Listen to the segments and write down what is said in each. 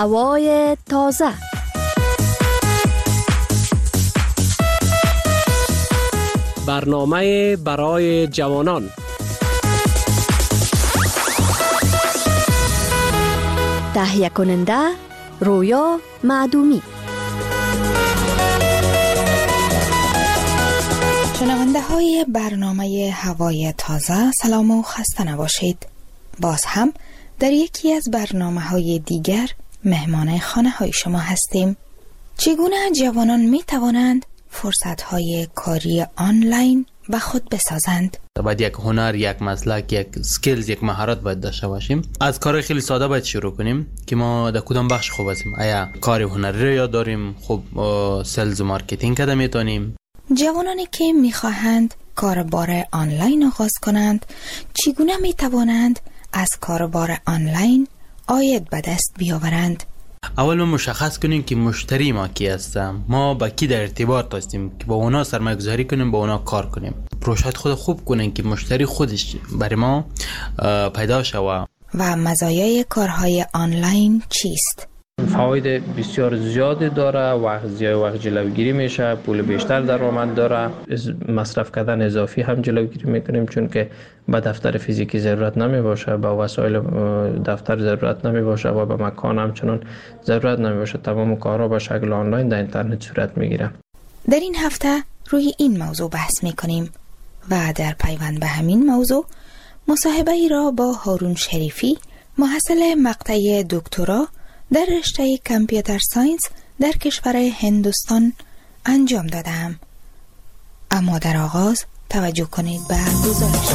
هوای تازه. برنامه برای جوانان. تهیه کننده رویا معدومی. شنونده های برنامه هوای تازه، سلام و خسته نباشید. باز هم در یکی از برنامه های دیگر مهمان خانه های شما هستیم. چگونه جوانان می توانند فرصت های کاری آنلاین به خود بسازند؟ باید یک هنر، یک مسلک، یک سکیلز، یک مهارت باید داشته باشیم. از کار خیلی ساده باید شروع کنیم که ما در کدام بخش خوب هستیم. آیا کار هنری رو یاد داریم؟ خب سلز و مارکتینگ کده میتونیم. جوانانی که میخواهند کاربار آنلاین آغاز کنند، چگونه میتوانند از کاربار آنلاین عاید به دست بیاورند؟ اول ما مشخص کنیم که مشتری ما کی هستن، ما با کی در ارتباط هستیم که با اونا سرمایه گذاری کنیم، با اونا کار کنیم. پروژه خود خوب کنیم که مشتری خودش برای ما پیدا شود. و مزایای کارهای آنلاین چیست؟ فواید بسیار زیادی داره. وقت جلوگیری میشه، پول بیشتر درآمد داره، مصرف کردن اضافی هم جلوگیری میکنیم، چون که به دفتر فیزیکی ضرورت نمی باشه، به وسایل دفتر ضرورت نمی باشه و به مکان همچنان ضرورت نمی باشه. تمام کارها به شکل آنلاین در اینترنت صورت میگیره. در این هفته روی این موضوع بحث میکنیم و در پیوند به همین موضوع مصاحبه ای را با هارون شریفی، محصل مقطع دکترا در رشته کامپیوتر ساینس در کشور هندوستان انجام دادم. اما در آغاز توجه کنید به گزارش.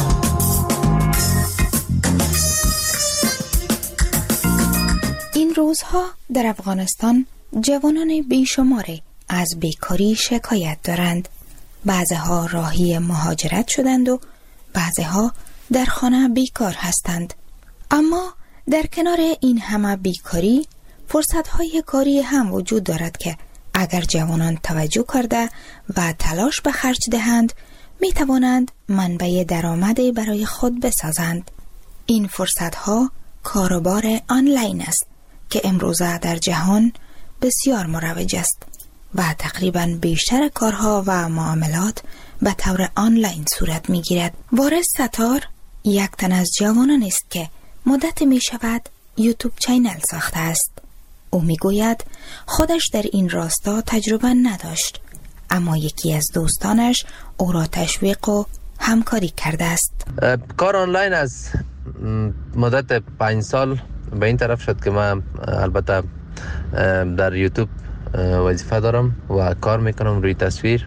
این روزها در افغانستان جوانان بیشماری از بیکاری شکایت دارند. بعضها راهی مهاجرت شدند و بعضها در خانه بیکار هستند. اما در کنار این همه بیکاری، فرصت‌های کاری هم وجود دارد که اگر جوانان توجه کرده و تلاش به خرج دهند، می توانند منبع درآمدی برای خود بسازند. این فرصت‌ها کاروبار آنلاین است که امروزه در جهان بسیار مروج است و تقریباً بیشتر کارها و معاملات به طور آنلاین صورت می گیرد. وارث ستار یک تن از جوانان است که مدت می شود یوتیوب چینل ساخته است. او میگوید خودش در این راستا تجربه نداشت، اما یکی از دوستانش او را تشویق و همکاری کرده است. کار آنلاین از مدت 5 سال به این طرف شد که من البته در یوتیوب وظیفه دارم و کار میکنم روی تصویر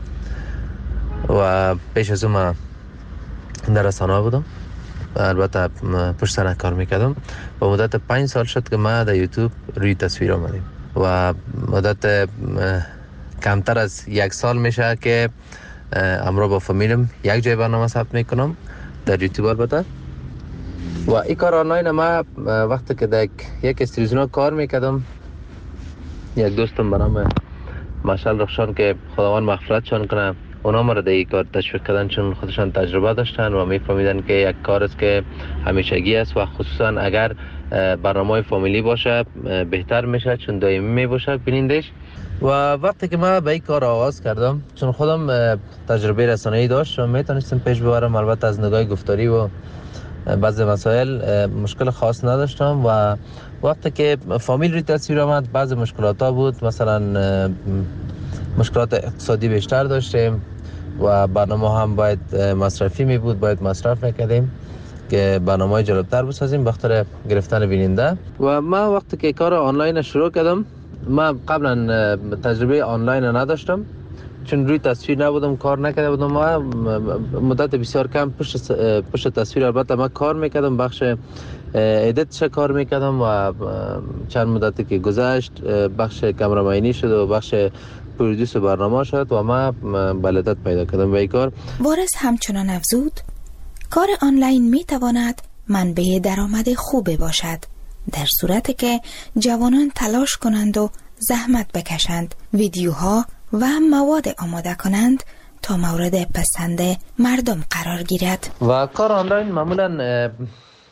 و پیش از اون من در رسانه بودم، البته پشت صحنه کار میکردم. و مدت 5 سال شد که من در یوتیوب روی تصویر آمدیم و مدت کمتر از 1 سال میشه که امروز با فامیلم یک جای برنامه ثبت میکنم در یوتیوب. البته و این کار آنلاین ما وقتی که در یک استودیو کار میکردم، یک دوستم به نام مشعل رخشان که خداوند مغفرتشان کنه، اونا ما را در این کار تشویق کردن، چون خودشان تجربه داشتن و میفهمیدن که یک کار است که همیشگی است و خصوصا اگر برنامه فامیلی باشه بهتر میشه، چون دائمی میباشه بینندش. و وقتی که من به این کار آغاز کردم، چون خودم تجربه رسانه‌ای داشتم، میتونستم پیش ببرم. البته از نگاه گفتاری و بعضی مسائل مشکل خاص نداشتم و وقتی که فامیل روی تصویر آمد بعضی مشکلات ها بود. مثلا مشکلات اقتصادی بیشتر داشتیم و برنامه هم باید مصرفی می بود، باید مصرف میکردیم که برنامه جالبتر بسازیم بخاطر گرفتن بیننده. و من وقتی که کار آنلاین شروع کردم، من قبلا تجربه آنلاین نداشتم، چون روی تصویر نبودم، کار نکرده بودم. ما مدت بسیار کم پشت تصویر البته من کار میکردم، بخش ادیتش کار میکردم و چند مدتی که گذشت بخش کامرامانی شد و بخش پرودوس برنامه شد و من بلدت پیدا کردم به این کار. وارث همچنان افزود کار آنلاین میتواند منبع درآمد خوبی باشد در صورتی که جوانان تلاش کنند و زحمت بکشند، ویدیوها و مواد آماده کنند تا مورد پسند مردم قرار گیرد. و کار آنلاین معمولا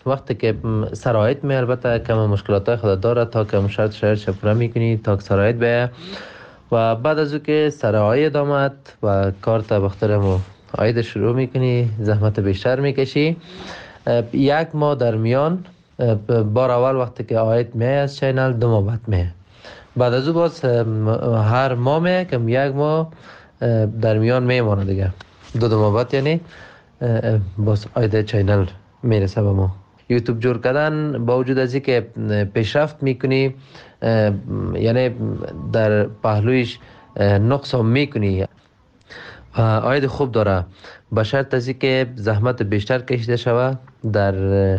وقتی که سرایت می البته کم مشکلات خود داره تا کم شرط پورا میکنی تا سرایت به و بعد از او که سرایت آمد و کار تا بخترمو آید شروع میکنی زحمت بیشتر میکشی. 1 ماه در میان بار اول وقتی که آید می از چینل 2 ماه بعد می بعد از او باز هر ماه می کم 1 ماه در میان میمانه دیگه 2 ماه بعد یعنی باز آید چینل میرسه به ما. یوتیوب جور کردن با وجود از اینکه پیشرفت میکنی یعنی در پهلویش نقص هم میکنی آید خوب داره به شرط از اینکه زحمت بیشتر کشیده شود در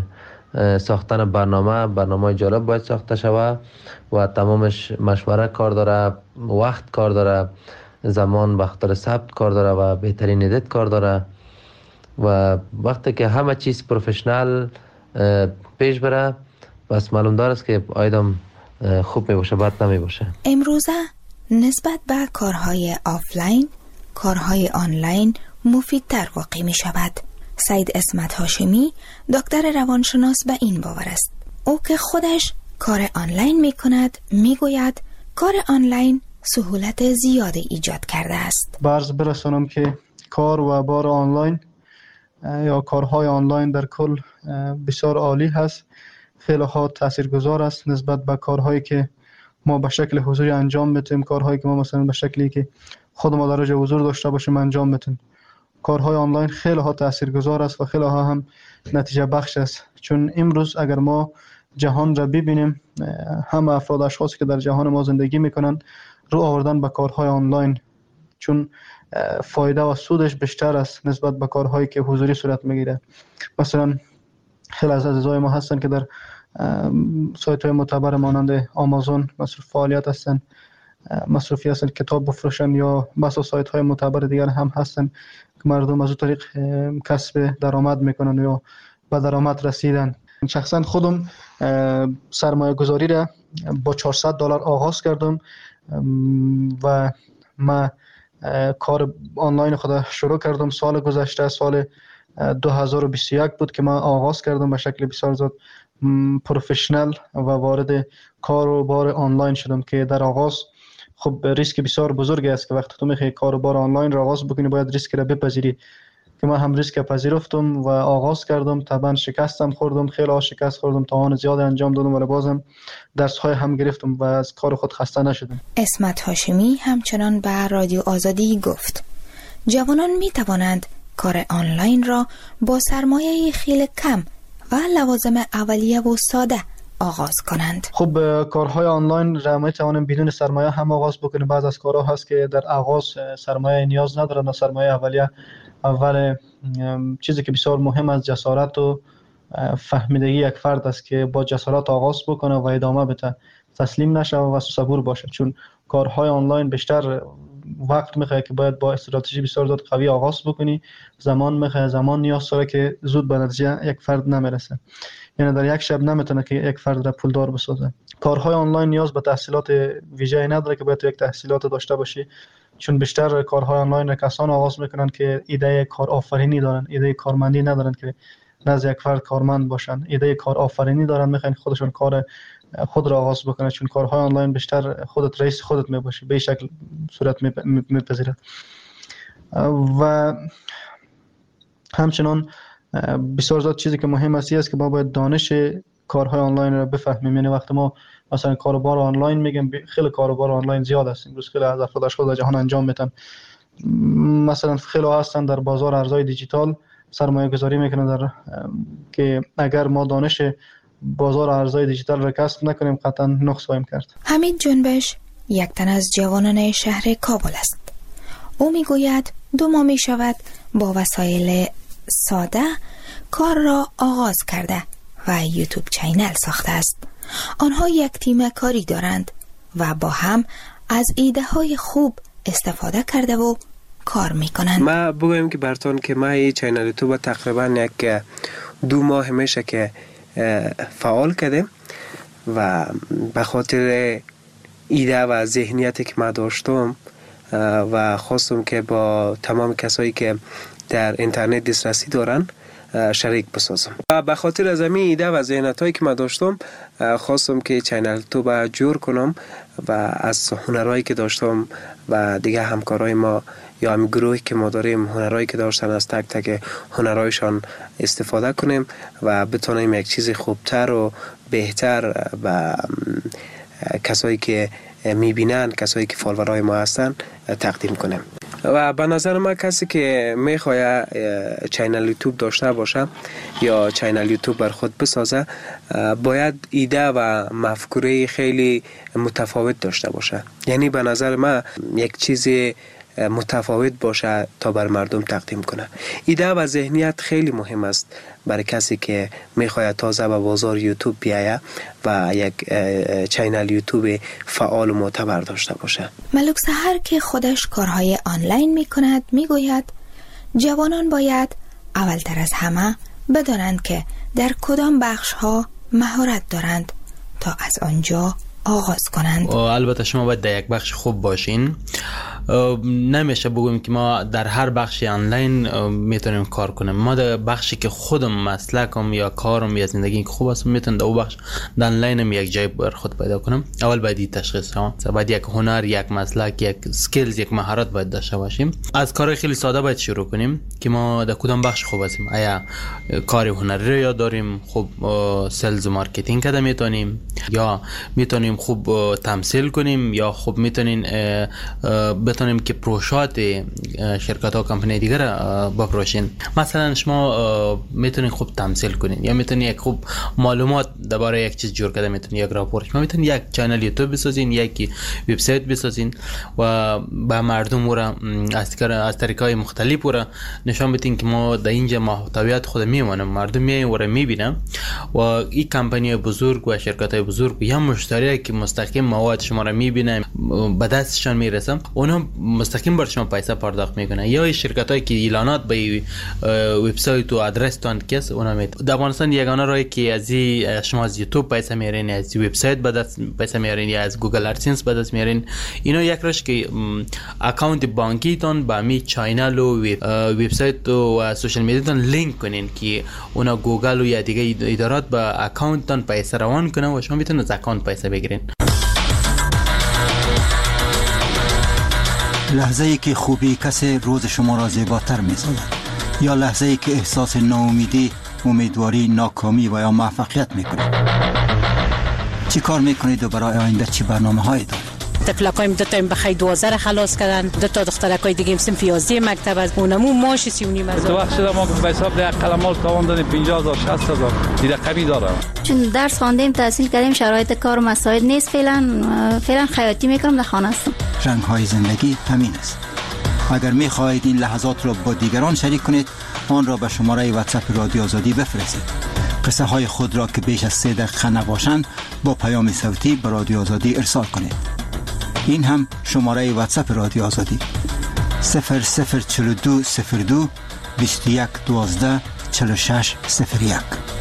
ساختن برنامه جالب باید ساخته شود و تمامش مشوره کار داره، وقت کار داره، زمان بخاطر ثبت کار داره و بهترین ادیت کار داره و وقتی که همه چیز پروفشنال پیش بره بس معلوم داره است که آیدم خوب می باشه بد نمی باشه. امروزه نسبت به کارهای آفلاین کارهای آنلاین مفیدتر واقع می شود. سید اسمت هاشمی دکتر روانشناس به این باور است. او که خودش کار آنلاین می کند می گوید کار آنلاین سهولت زیادی ایجاد کرده است. برز برسانم که کار و بار آنلاین یا کارهای آنلاین در کل بسیار عالی هست. خیلی ها تاثیرگذار است نسبت به کارهایی که ما به شکل حضوری انجام میتیم، کارهایی که ما مثلا به شکلی که خود ما در جای حضور داشته باشیم انجام میتیم. کارهای آنلاین خیلی ها تاثیرگذار است و خیلی ها هم نتیجه بخش است، چون امروز اگر ما جهان را ببینیم همه افراد اشخاصی که در جهان ما زندگی میکنن رو آوردن به کارهای آنلاین، چون فایده و سودش بیشتر است نسبت به کارهایی که حضوری صورت میگیره. مثلا خیلی از عزیزای ما هستن که در سایت های معتبر مانند آمازون مصروف فعالیت هستن، مصروفی هستن کتاب بفروشن یا بسا سایت های معتبر دیگر هم هستن که مردم از اون طریق کسب درآمد میکنن یا به درآمد رسیدن. شخصا خودم سرمایه گذاری را با $400 آغاز کردم و ما کار آنلاین خود شروع کردم سال گذشته، سال 2021 بود که من آغاز کردم به شکل بسیار زیاد پروفشنال و وارد کار و بار آنلاین شدم که در آغاز خب ریسک بسیار بزرگی است که وقتی تو میخوای کار و بار آنلاین را آغاز بکنی باید ریسک را بپذیری که من هم ریسک پذیرفتم و آغاز کردم. طبعا شکستم خوردم، خیلی شکست خوردم، توان زیاد انجام دادم ولی بازم درس های هم گرفتم و از کار خود خسته نشدم. اسمت هاشمی همچنان به رادیو آزادی گفت جوانان می توانند کار آنلاین را با سرمایه خیلی کم و لوازم اولیه و ساده آغاز کنند. خب کارهای آنلاین را می توانیم بدون سرمایه هم آغاز بکنیم. بعض از کارها هست که در آغاز سرمایه نیاز ندارن، سرمایه اولیه اول چیزی که بسیار مهم است جسارت و فهمیدگی یک فرد است که با جسارت آغاز بکنه و ادامه بده، تسلیم نشه و صبور باشه، چون کارهای آنلاین بیشتر وقت میخواد که باید با استراتژی بسیار زیاد قوی آغاز بکنی، زمان میخواد، زمان نیاز داره که زود به نتیجه یک فرد نمیرسه، یعنی در یک شب نمیتونه که یک فرد را پولدار بسازه. کارهای آنلاین نیاز به تحصیلات ویژه‌ای نداره که باید یک تحصیلات داشته باشی، چون بیشتر کارهای آنلاین را کسان آغاز میکنن که ایده کار آفرینی دارن، ایده کارمندی ندارن که نزد یک فرد کارمند باشن، ایده کار آفرینی دارن، میخوان خودشون کار خود را آغاز بکنه، چون کارهای آنلاین بیشتر خودت رئیس خودت میباشی، به شکل صورت میپذیره. و همچنان بسیار زیاد چیزی که مهم است که ما باید دانش کارهای آنلاین را بفهمیم. یعنی وقتی ما مثلا کاروبار آنلاین میگیم، خیلی کاروبار آنلاین زیاد است امروز، خیلی از افراد اشخاص در جهان انجام میدن. مثلا خیلی هستن در بازار ارزهای دیجیتال سرمایه گذاری میکنن در که اگر ما دانش بازار ارزهای دیجیتال را کسب نکنیم قطعا نقص خواهیم کرد. حمید جنبش یک تن از جوانان شهر کابل است. او میگوید 2 ماه می شود با وسایل ساده کار را آغاز کرده و یوتیوب چینل ساخته است. آنها یک تیم کاری دارند و با هم از ایده های خوب استفاده کرده و کار میکنند. ما بگویم که براتون که ما این چینل یوتیوب تقریبا یک 2 ماه میشه که فعال کردیم و به خاطر ایده و ذهنیتی که ما داشتم و خواستم که با تمام کسایی که در اینترنت دسترسی دارن شریک بسازم. و به خاطر از همین ایده و ذهنیتایی که من داشتم خواستم که چینل یوتیوب جور کنم و از هنرهایی که داشتم و دیگه همکارای ما یا هم گروهی که ما داریم هنرهایی که داشتن از تک تک هنرهایشان استفاده کنیم و بتونیم یک چیز خوبتر و بهتر و کسایی که میبینن، کسایی که فالوورای ما هستن تقدیم کنیم. و به نظر من کسی که میخواد چینل یوتیوب داشته باشه یا چینل یوتیوب بر خود بسازه باید ایده و مفکوره خیلی متفاوت داشته باشه. یعنی به نظر من یک چیز متفاوت باشه تا بر مردم تقدیم کنه. ایده و ذهنیت خیلی مهم است برای کسی که میخواد تازه به بازار یوتیوب بیایه و یک چینل یوتیوب فعال و معتبر داشته باشه. ملک سحر که خودش کارهای آنلاین میکند میگوید جوانان باید اولتر از همه بدانند که در کدام بخشها مهارت دارند تا از آنجا آغاز کنند. البته شما باید در یک بخش خوب باشین. نمیشه بگویم که ما در هر بخش آنلاین میتونیم کار کنیم. ما در بخشی که خودم مسلکم یا کارم یا زندگی که خوب است میتونم در بخش در آنلاینم یک جای بر خود پیدا کنم. اول باید تشخیص کنم. باید یک هنر، یک مسلک، یک سکیلز، یک مهارت باید داشته باشیم. از کار خیلی ساده باید شروع کنیم که ما در کدام بخش خوب هستیم. آیا کار هنری رو یاد داریم، خوب سلز و مارکتینگ کده میتونیم، یا میتونیم خوب تمثیل کنیم، یا خوب بتونیم که پروژات شرکت ها کمپانی دیگر بپروشین. مثلا شما میتونین خوب تمثیل کنین یا میتونین یک خوب معلومات درباره یک چیز جور کرده میتونین یک راپورت، شما میتونین یک چنل یوتیوب بسازین، یک وبسایت بسازین و به مردم را از طریقای مختلف را نشان بدین که ما در اینجا محتویات خود میمونم، مردم میاین و را میبینن و این کمپانی بزرگ و شرکت های بزرگ یا مشتری که مستقیم مواد شما را میبینن به دستشان میرسه، اونا مستقیم بر شما پیسه پرداخت میکنن. یا شرکتایی که اعلانات به وبسایت و آدرس تان کس اونا میده. در افغانستان یگانه راهی که از شما از یوتیوب پیسه میارین، از وبسایت به دست پیسه میارین یا از گوگل ادسنس به دست میارین، اینا یک راهش که اکانت بانکی تان با می چینل و وبسایت و سوشال میدیا تان لینک کنین که اونا گوگل و یا دیگه ادارات به اکانت تان پیسه روان کنن و شما میتونید از اکانت پیسه بگیرین. لحظه ای که خوبی کسی روز شما را زیباتر می‌سازد، یا لحظه ای که احساس ناامیدی، امیدواری، ناکامی و یا موفقیت میکنید. چی کار میکنید و برای آینده چی برنامه‌هایی دارید؟ طفلکایم دو تا بخی 12 خلاص کردن، دو تا دخترکای دیگه صنف 11 مکتب از اونمو ماش 39 هزار. تو وقت شده ما به حساب ده قلمال تاوان دادیم 50000 60000 دیگه کمی داره. چون درس خواندیم، تحصیل کردیم، شرایط کار و مساعد نیست، فعلا خیاطی میکنم، در خانه هستم. رنگ‌های زندگی همین است. اگر می‌خواهید این لحظات را با دیگران شریک کنید، آن را به شماره واتساپ رادیو آزادی بفرستید. قصه های خود را که بیش از 3 دقیقه نباشند با پیام صوتی به رادیو آزادی ارسال کنید. این هم شماره واتساپ رادیو آزادی 004202 21 12 46 01.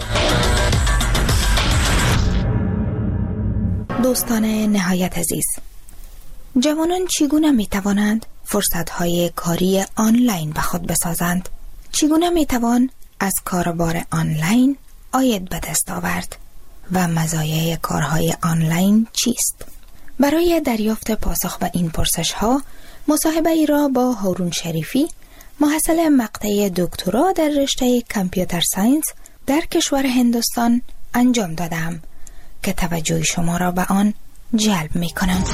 دوستان نهایت عزیز، جوانان چگونه می توانند فرصت‌های کاری آنلاین به خود بسازند؟ چگونه می توان از کاربار آنلاین عاید به دست آورد و مزایای کارهای آنلاین چیست؟ برای دریافت پاسخ به این پرسش‌ها مصاحبه ای را با هارون شریفی، محصل مقطع دکترا در رشته کامپیوتر ساینس در کشور هندوستان انجام دادم که توجه شما را به آن جلب می کنم.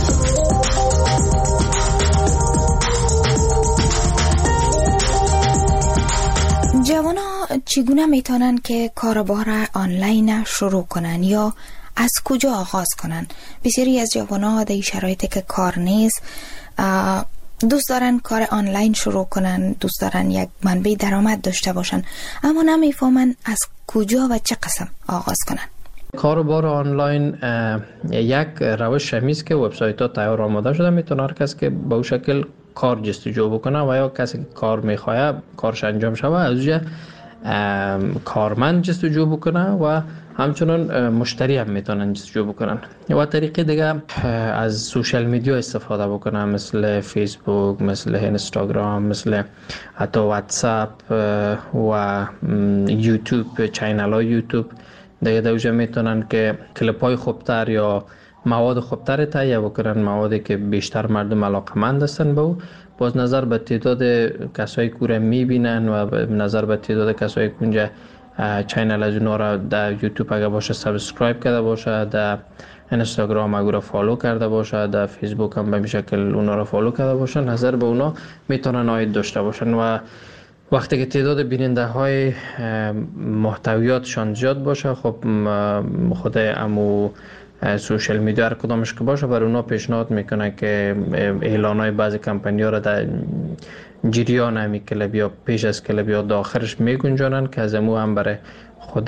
جوانا چگونه می توانند که کاربار آنلاین شروع کنند یا از کجا آغاز کنند؟ بسیاری از جوانا در شرایطی که کار نیست دوست دارن کار آنلاین شروع کنن، دوست دارن یک منبع درآمد داشته باشن، اما نمیفهمن از کجا و چه قسم آغاز کنن. کاربار آنلاین یک روش شمیست که وبسایت ها تیار آماده شده، میتونه هر کس که به اون شکل کار جستجو بکنه و یا کسی که کار میخواه کارش انجام شود از اونجا کارمند جستجو بکنه و همچنان مشتری هم میتونن جستجو بکنن. و طریقه دیگه از سوشال میدیا استفاده بکنن، مثل فیسبوک، مثل اینستاگرام، مثل حتی واتساپ و یوتیوب، چینل های یوتیوب دیگه دوجه میتونن که کلیپ های خوبتر یا مواد خوبتر تهیه بکنن، موادی که بیشتر مردم علاقمند هستن به او. باز نظر به تعداد کسایی که رو میبینن و نظر به تعداد کسایی که اونجا چینل از اونا را در یوتیوب اگه باشه سابسکرایب کرده باشه، در اینستاگرام اگه را فالو کرده باشه، در فیسبوک هم به این شکل اونا را فالو کرده باشه، نظر به اونا میتونن عاید داشته باشن. و وقتی که تعداد بیننده های محتویاتشان زیاد باشه، خب خود امو سوشال میدیا هر کدامش که باشه بر اونا پیشنهاد میکنه که اعلان های بعضی کمپانی ها را در جریان همی کلب یا پیش از کلب یا داخلش میگنجانن که از امو هم برای خود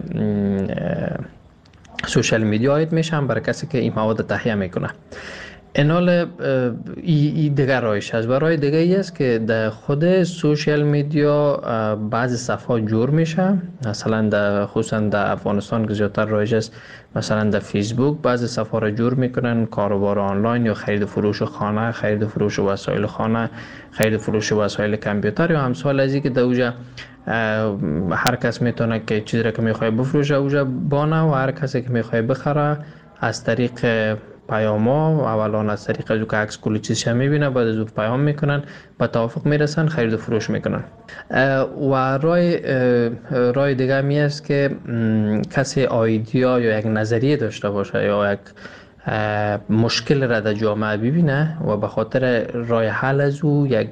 سوشال میدیا عاید میشه، هم برای کسی که این مواد تهیه میکنه. اینال ای دیگر رایش هست. و رای دیگه ای است که در خود سوشال میدیا بعضی صفحات جور میشه، مثلا خصوصا در افغانستان که زیادتر رایج است، مثلا در فیسبوک بعضی صفحات را جور میکنن، کاروبار آنلاین یا خرید و فروش خانه، خرید و فروش وسایل خانه، خرید و فروش وسایل کامپیوتر یا امثال از این که در اوجا هر کس میتونه که چیزی را که میخواد بفروشه اوجا بانه و هر کسی که میخواد بخره از طریق پیاما، اولا از طریق از که عکس کلی چیزش میبینه، بعد از اون پیام میکنن، با توافق میرسن، خرید و فروش میکنن. و رای دیگه می است که کسی آیدیا یا یک نظریه داشته باشه یا یک مشکل را در جامعه ببینه و به خاطر رای حل از او یک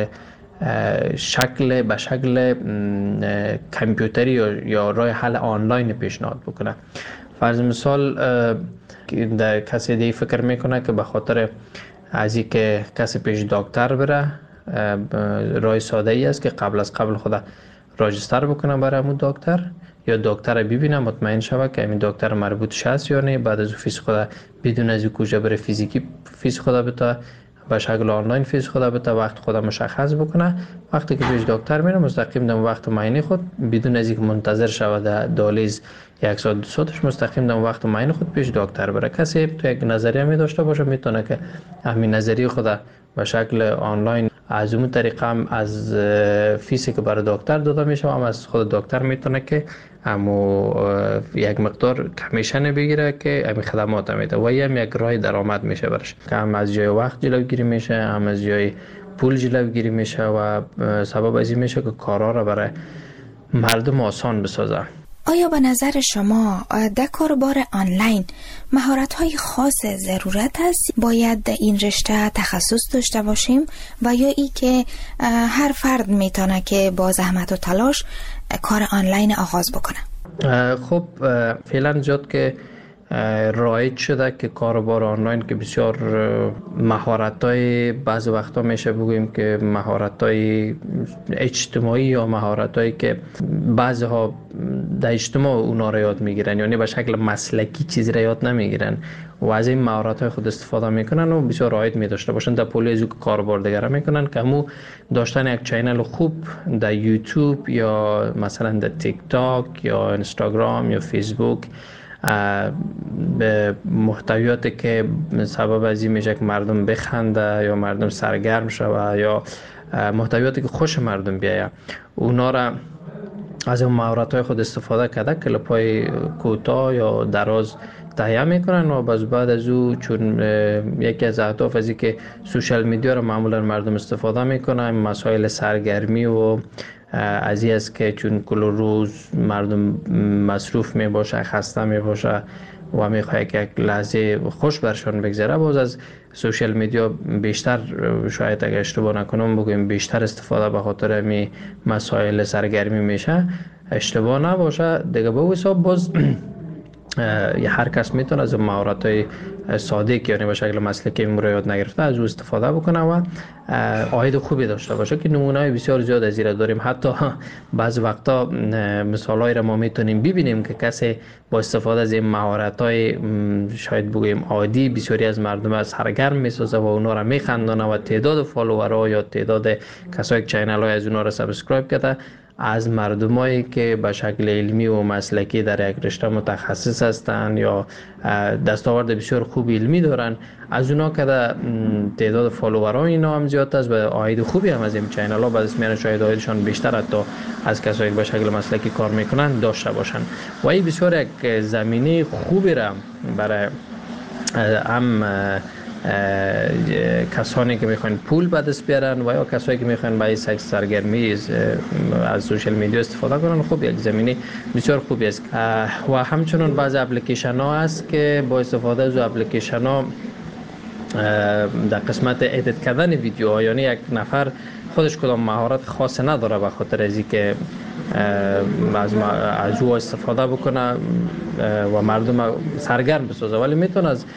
به شکل کامپیوتری یا رای حل آنلاین پیشنهاد بکنه. فرض مثال در کسی دیگه فکر میکنه که به خاطر از این که کسی پیش دکتر بره، رای ساده ای است که قبل خود راجستر بکنه برای همون دکتر، یا دکتر ببینه مطمئن شود که همین دکتر مربوط هست یا نه، بعد از فیس خود بدون از کجا بره فیزیکی فیس خود بتا به شکل آنلاین فیس خود بتا وقت خود مشخص بکنه. وقتی که پیش دکتر میره مستقیم در وقت معاینه خود بدون از اینکه منتظر شود در دالیز یک ساعت دو ساعتش مستقیم در وقت معاینه خود پیش دکتر بره. کسی تو یک نظریه می داشته باشه میتونه که همین نظریه خود به شکل آنلاین از اون طریقه هم از فیسی که برای دکتر داده میشه هم از خود دکتر میتونه که همو یک مقدار کمیشن بگیره که همین خدمات میده و هم یک راه درآمد میشه برش، که هم از جای وقت جلوگیری میشه، هم از جای پول جلوگیری میشه و سبب از این میشه که کارا را برای مردم آسان بسازه. آیا به نظر شما در کاربار آنلاین مهارت‌های خاص ضرورت است؟ باید در این رشته تخصص داشته باشیم و یا ای که هر فرد میتونه که با زحمت و تلاش کار آنلاین آغاز بکنه؟ خب فعلا زیاد که رایج شده که کاربار آنلاین که بسیار مهارت‌های بعض وقتا میشه بگوییم که مهارت‌های اجتماعی یا مهارت‌هایی که بعضی‌ها در اجتماع اونا را یاد میگیرن، یعنی به شکل مسلکی چیزی را یاد نمیگیرن و از این مهارت‌های خود استفاده میکنن و بسیار رایج می داشته باشن در پولی از کاربار دیگر میکنن که همو داشتن یک چینل خوب در یوتیوب یا مثلا در تیک تاک یا اینستاگرام یا فیسبوک به محتویاتی که سبب از این میشه که مردم بخنده یا مردم سرگرم شوه یا محتویاتی که خوش مردم بیایه، اونا را از اون مهارت‌های خود استفاده کرده کلیپ‌های کوتاه یا دراز تهیه میکنن و بعد از او چون یکی از اهداف از که سوشال میدیا رو معمولا مردم استفاده میکنن، مسائل سرگرمی و از این است که چون کل روز مردم مصروف می باشه، خسته می باشه و می خواهد که یک لحظه خوش برشان بگذره، باز از سوشال میدیا بیشتر، شاید اگر اشتباه نکنم بگویم بیشتر استفاده به خاطر می مسائل سرگرمی میشه، اشتباه نباشه دیگه. به حساب باز هر کس میتونه از مهارت‌های ساده که یعنی به شکل مسلکی رو یاد نگرفته از او استفاده بکنه و عاید خوبی داشته باشه که نمونه‌های بسیار زیاد از این داریم. حتی بعض وقتا مثالایی را ما میتونیم ببینیم که کسی با استفاده از این مهارت‌های شاید بگوییم عادی بسیاری از مردم از سرگرم میسازه و اونا را میخندونه و تعداد فالوورها یا تعداد کسایی که چینل‌های از اونا را سابسکرایب کرده از مردمایی که به شکل علمی و مسلکی در یک رشته متخصص هستند یا دستاورد بسیار خوب علمی دارن، از اونا که تعداد فالوورها اینا هم زیاد است و عاید خوبی هم از این چینل ها بعضی میان شاید عایدشان بیشتر حتی از کسایی که به شکل مسلکی کار میکنن داشته باشن و این بسیار یک زمینه خوبی را برای هم کسانی که میخوان پول به دست بیارن و یا کسایی که میخوان برای سرگرمی از سوشال میدیا استفاده کنن، خب یک زمینه بسیار خوبی است. و همچنین بعضی اپلیکیشن ها هست که با استفاده از اپلیکیشن ها در قسمت ادیت کردن ویدیوها، یعنی یک نفر خودش کدام مهارت خاص نداره به خاطر از اینکه از او استفاده بکنه و مردم سرگرم بسازه، ولی میتونه از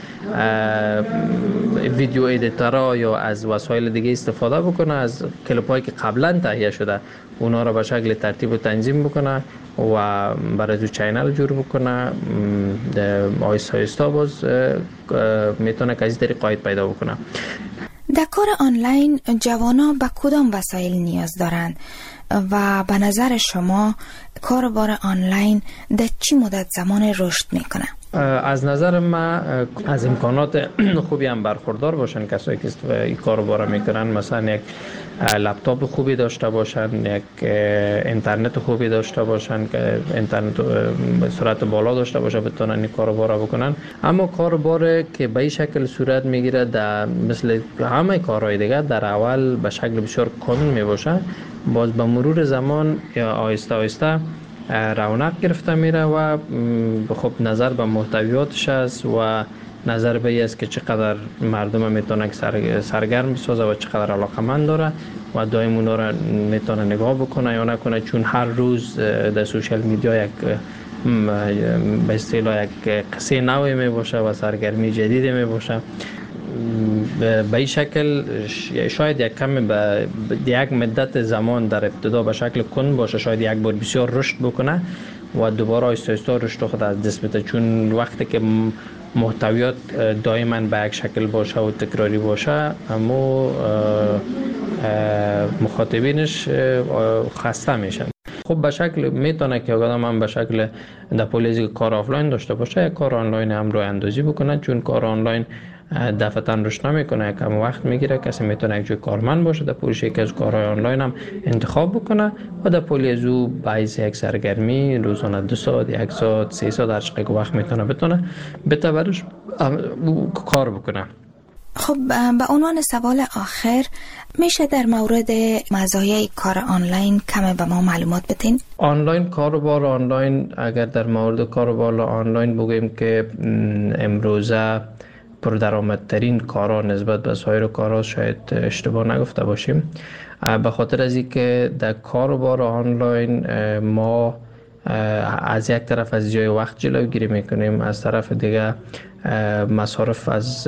ویدیو ادیتورها یا از وسایل دیگه استفاده بکنه، از کلیپ هایی که قبلا تهیه شده اونا را به شکل ترتیب و تنظیم بکنه و برای تو چینل جور بکنه. آیستا آیستا باز میتونه که از این طریق عاید پیدا بکنه. در کار آنلاین جوانان به کدام وسایل نیاز دارند و به نظر شما کاربار آنلاین در چی مدت زمان رشد میکنه؟ از نظر من از امکانات خوبی هم برخوردار باشن کسایی که این کارو میکنن، مثلا یک لپتاپ خوبی داشته باشن، یک اینترنت خوبی داشته باشن که اینترنت به سرعت بالا داشته باشه بتونن این کارو بکنن. اما کاربار که به این شکل صورت میگیره در مثل همه کارهای دیگه در اول به شکل بسیار کند میباشه، باز به مرور زمان یا آهسته آهسته رونق گرفته میره و خب نظر به محتویاتش است و نظر به این است که چقدر مردم میتونه سرگرم بسازه و چقدر علاقمند داره و دائم اونا را میتونه نگاه بکنه یا نکنه، چون هر روز در سوشال میدیا یک به اصطلاح یک قصه نوی می باشه و سرگرمی جدیدی می باشه. به این شکل شاید یک کم به یک مدت زمان در ابتدا به شکل کند باشه، شاید یک بار بسیار رشد بکنه و دوباره آهسته آهسته رشد خود از دست بده، چون وقتی که محتویات دائما به یک شکل باشه و تکراری باشه اما مخاطبینش خسته میشن. خب به شکل میتونه که آدم هم به شکل در پولیزی کار آفلاین داشته باشه، یک کار آنلاین هم رو اندازی بکنه، چون کار آنلاین دفعتاً رشد نمیکنه، کم وقت میگیره. کسی میتونه یک جای کارمند باشه در پولیش یکی از کارهای آنلاین هم انتخاب بکنه و در پولی از او باعث یک سرگرمی روزانه 2 ساعت 1 ساعت 3 ساعت هر چقدر وقت بتونه بتبرش کار بکنه. خب به عنوان سوال آخر میشه در مورد مزایای کار آنلاین کمی به ما معلومات بدین؟ آنلاین کاروبار آنلاین، اگر در مورد کاروبار آنلاین بگوییم که امروزه پردرآمدترین کارا نسبت به سایر کارا، شاید اشتباه نگفته باشیم، به خاطر از اینکه در کاروبار آنلاین ما از یک طرف از جای وقت جلوگیری میکنیم، از طرف دیگه مصارف از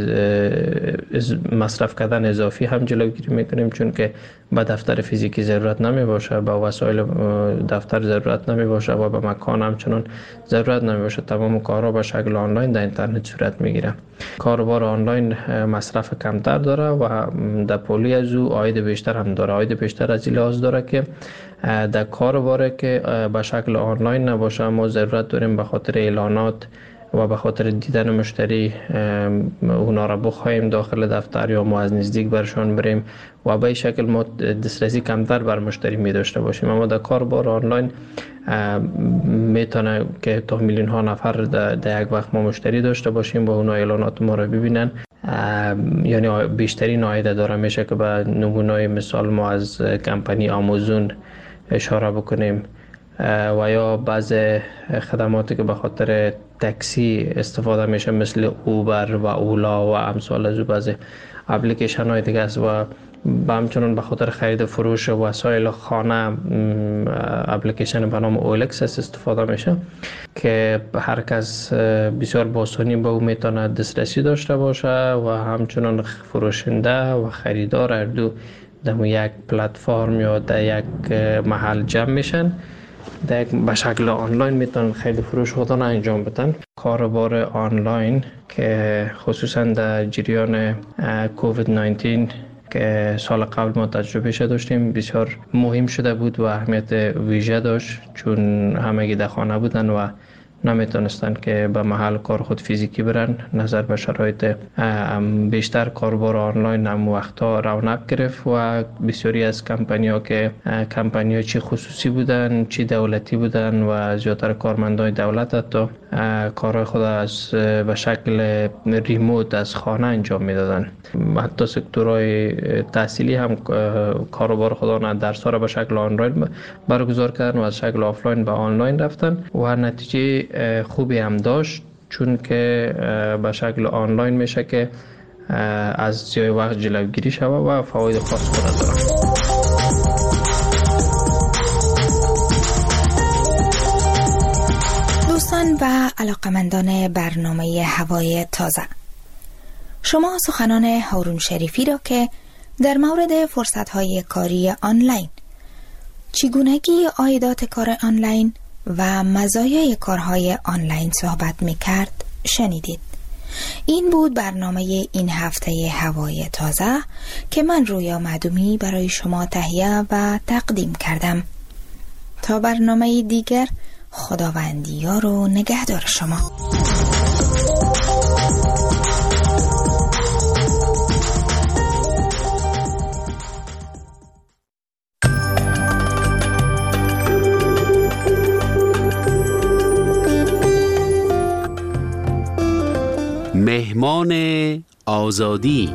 مصرف کردن اضافی هم جلوگیری میکنیم، چون که به دفتر فیزیکی ضرورت نمی باشه، به وسایل دفتر ضرورت نمی باشه و به مکان همچنان ضرورت نمی باشه. تمام کارها به شکل آنلاین در اینترنت صورت میگیره. کاروبار آنلاین مصرف کمتر داره و در پولی از او عاید بیشتر هم داره. عاید بیشتر از این لحاظ داره که در کاروبار که به شکل آنلاین نباشه ما ضرورت داریم به خاطر اعلانات و به خاطر دیدن مشتری اونا را بخوایم داخل دفتر یا ما از نزدیک برشان بریم و به این شکل ما دسترسی کمتر بر مشتری می داشته باشیم. اما در کاربار آنلاین میتونه که تا میلیون ها نفر در یک وقت ما مشتری داشته باشیم و اونا اعلانات ما را ببینن، یعنی بیشترین عاید داره. میشه که به نمونه مثال ما از کمپانی آمازون اشاره بکنیم و یا بعض خدماتی که به خاطر تاکسی استفاده میشه مثل اوبر و اولا و امثال از بعض اپلیکیشن های دیگه است و همچنان به خاطر خرید فروش وسایل خانه اپلیکیشن به نام اولکس استفاده میشه که هر کس بسیار با آسانی به او میتونه دسترسی داشته باشه و همچنان فروشنده و خریدار هر دو در یک پلتفرم یا در یک محل جمع میشن، به شکل آنلاین میتونن خیلی فروش خودان انجام بدن. کاروبار آنلاین که خصوصا در جریان کووید 19 که سال قبل ما تجربهش داشتیم، بسیار مهم شده بود و اهمیت ویژه داشت، چون همگی در خانه بودن و نمیتونستن که به محل کار خود فیزیکی برن. نظر به شرایط بیشتر کاربار آنلاین هم وقتا رونق گرفت و بسیاری از کمپانی‌ها که کمپانی‌ها چی خصوصی بودن چی دولتی بودن و زیادتر کارمندان دولت حتی کارهای خود از به شکل ریموت از خانه انجام میدادن. حتی سکتورهای تحصیلی هم کاروبار خودانه درس‌ها را به شکل آنلاین برگزار کردن و از شکل آفلاین به آنلاین رفتن و نتیجه خوبی هم داشت، چون که به شکل آنلاین میشه که از ضیاع وقت جلوگیری شود و فواید خاص خود داره. دوستان و علاقمندان برنامه هوای تازه، شما سخنان هارون شریفی را که در مورد فرصت‌های کاری آنلاین، چگونگی عایدات کار آنلاین و مزایای کارهای آنلاین صحبت می‌کرد شنیدید. این بود برنامه این هفته هوای تازه که من رویا معدومی برای شما تهیه و تقدیم کردم. تا برنامه دیگر، خداوند یار و نگهدار شما. مهمان آزادی.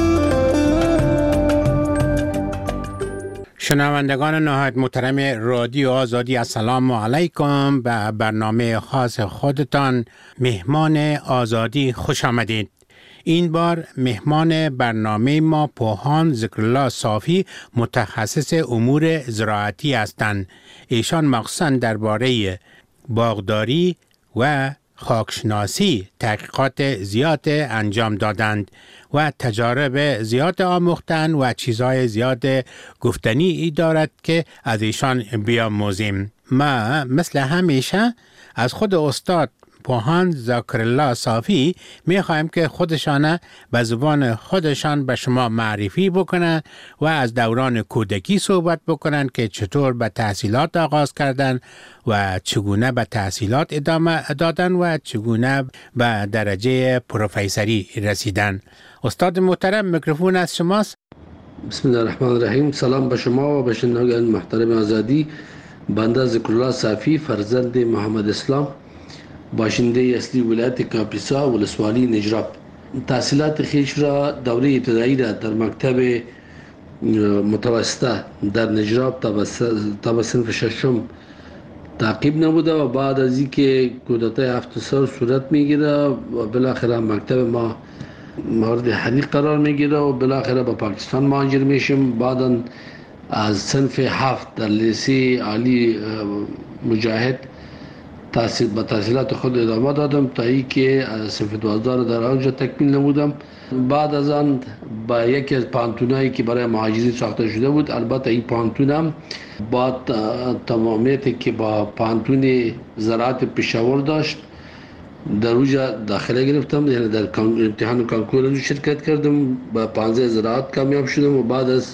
شنوندگان نهایت محترم رادیو آزادی، السلام علیکم. به برنامه خاص خودتان مهمان آزادی خوش آمدید. این بار مهمان برنامه ما پوهان ذکرالله صافی، متخصص امور زراعتی هستند. ایشان مخصوصاً درباره باغداری و خاکشناسی تحقیقات زیاد انجام دادند و تجارب زیاد آموختند و چیزهای زیاد گفتنی ای دارد که از ایشان بیاموزیم. ما مثل همیشه از خود استاد پوهان ذکرالله صافی میخوایم که خودشان به زبان خودشان به شما معرفی بکنن و از دوران کودکی صحبت بکنن که چطور به تحصیلات آغاز کردن و چگونه به تحصیلات ادامه دادن و چگونه به درجه پروفیسوری رسیدن. استاد محترم، میکروفون از شماست. بسم الله الرحمن الرحیم. سلام به شما و به شنوندگان محترم آزادی. بنده ذکرالله صافی، فرزند محمد اسلام، باشنده اصلی ولایت کاپیسا ولسوالی نجراب. تحصیلات خویش را دوره ابتدایی را در مکتب متوسطه در نجراب تا صنف ششم تعقیب نموده و بعد از اینکه کودتای 7 سال صورت میگیره و بالاخره مکتب ما مورد حریق قرار میگیره و بالاخره به پاکستان مهاجر میشم. بعدا از صنف 7 در لیسه عالی مجاهد با تحصیلات خود ادامه دادم تا اینکه صنف 12 را در آنجا تکمیل نمودم. بعد از آن با یکی از پانتونایی که برای مهاجرین ساخته شده بود، البته این پانتون هم با تمامیتی که با پانتون زراعت پشاور داشت در اوجا داخله گرفتم، یعنی در امتحان کنکور شرکت کردم، با 15 زراعت کامیاب شدم و بعد از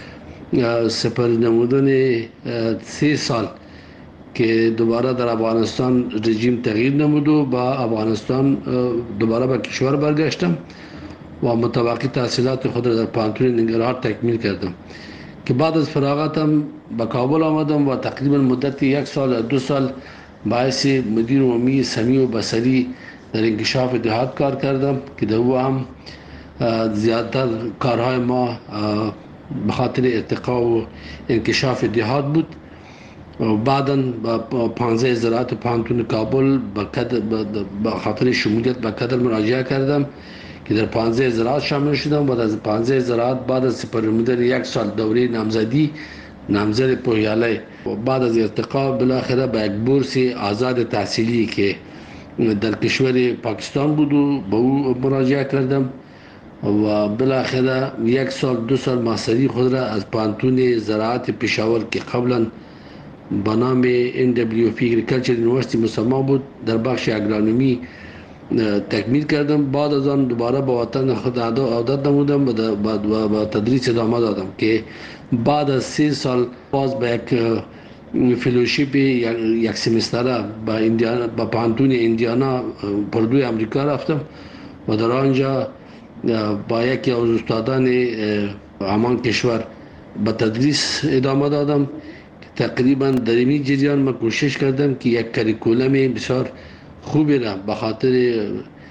سپری نمودن 3 سال که دوباره در افغانستان رژیم تغییر نمود و با افغانستان دوباره به کشور برگشتم و متوقع تحصیلات خود را در پانتون ننگرهار تکمیل کردم که بعد از فراغتم به کابل آمدم و تقریبا مدت 1 سال یا 2 سال باعث مدیر عمومی سمیع و بصری در انکشاف دهات کار کردم که در او هم زیادتر کارهای ما به خاطر ارتقا و انکشاف دهات بود. و بعداً با 15 زراعت پانتون کابل به خاطر شمولیت به کدر مراجعه کردم که در 15 زراعت شامل شدم و از 15 زراعت بعد از سپرنمودن 1 سال دوره نامزدی نامزد پویاله و بعد از ارتقا بالاخره به یک بورس آزاد تحصیلی که در کشور پاکستان بود و به او مراجعه کردم و بالاخره 1 سال 2 سال ماستری خود را از پانتون زراعت پشاور که قبلا با نام NWP Agriculture University مسمى بود در بخش اگرانومی تکمیل کردم. بعد از آن دوباره به وطن خود عودت نمودم و با تدریس ادامه دادم که بعد از 3 سال باز به یک فلوشیپ یک سمستره با پانتون ایندیانا پردوی امریکا رفتم و در آنجا با یکی از استادان همان کشور به تدریس ادامه دادم. تقریبا در این جریان من کوشش کردم که یک کریکولم بسیار خوبی را به خاطر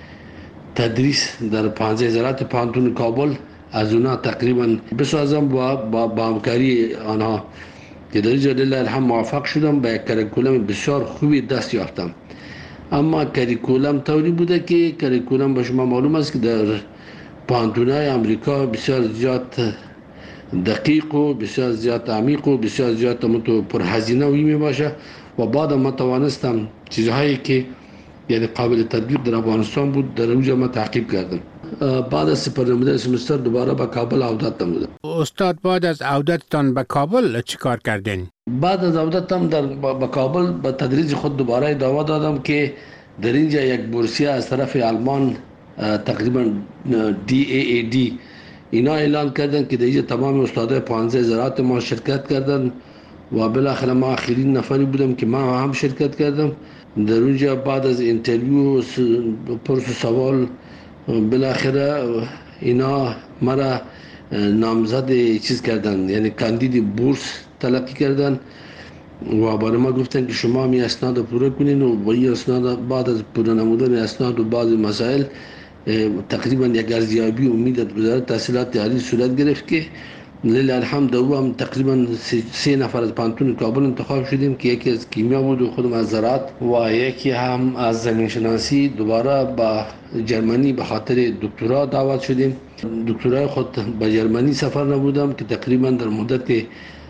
تدریس در 15 زرات پانتون کابل از اونا تقریبا بسازم و با همکاری آنها که در اینجا لله الحمد موفق شدم به یک کریکولم بسیار خوبی دست یافتم. اما کریکولم طوری بوده که کریکولم به شما معلوم است که در پانتونای امریکا بسیار زیاد دقیق و بسیار زیاد عمیق و بسیار زیاد پرهزینه و می باشه و بعد ما توانستم چیزهایی که یعنی قابل تطبیق در افغانستان بود در اونجا ما تعقیب کردم. بعد از سپرنموده سمستر دوباره به کابل عودت نمودم. استاد بعد از عودتتان به کابل چیکار کردین؟ بعد از عودتم به کابل به تدریج خود دوباره ادامه دادم که در اینجا یک بورسیه از طرف آلمان تقریبا DAAD اینا اعلان کردن که در اینجا تمام استادای 15 زراعت ما شرکت کردن و بالاخره ما آخرین نفری بودم که ما هم شرکت کردم. در اونجا بعد از اینترویو پرس و سوال بالاخره اینا مرا نامزد چیز کردن، یعنی کاندید بورس تلقی کردن و برای ما گفتن که شما می اسناد رو پوره کنین و این اسناد بعد از پوره نمودن اسناد و بعض مسائل تقریبا یک ارزیابی امید از وزارت تحصیلات عالی صورت گرفت که لله الحمد او هم تقریبا 3 نفر از پانتون کابل انتخاب شدیم که یکی از کیمیا بود و خودم از زراعت و یکی هم از زمین شناسی. دوباره با جرمنی به خاطر دکترا دعوت شدیم. دکترای خود به جرمنی سفر نبودم که تقریبا در مدت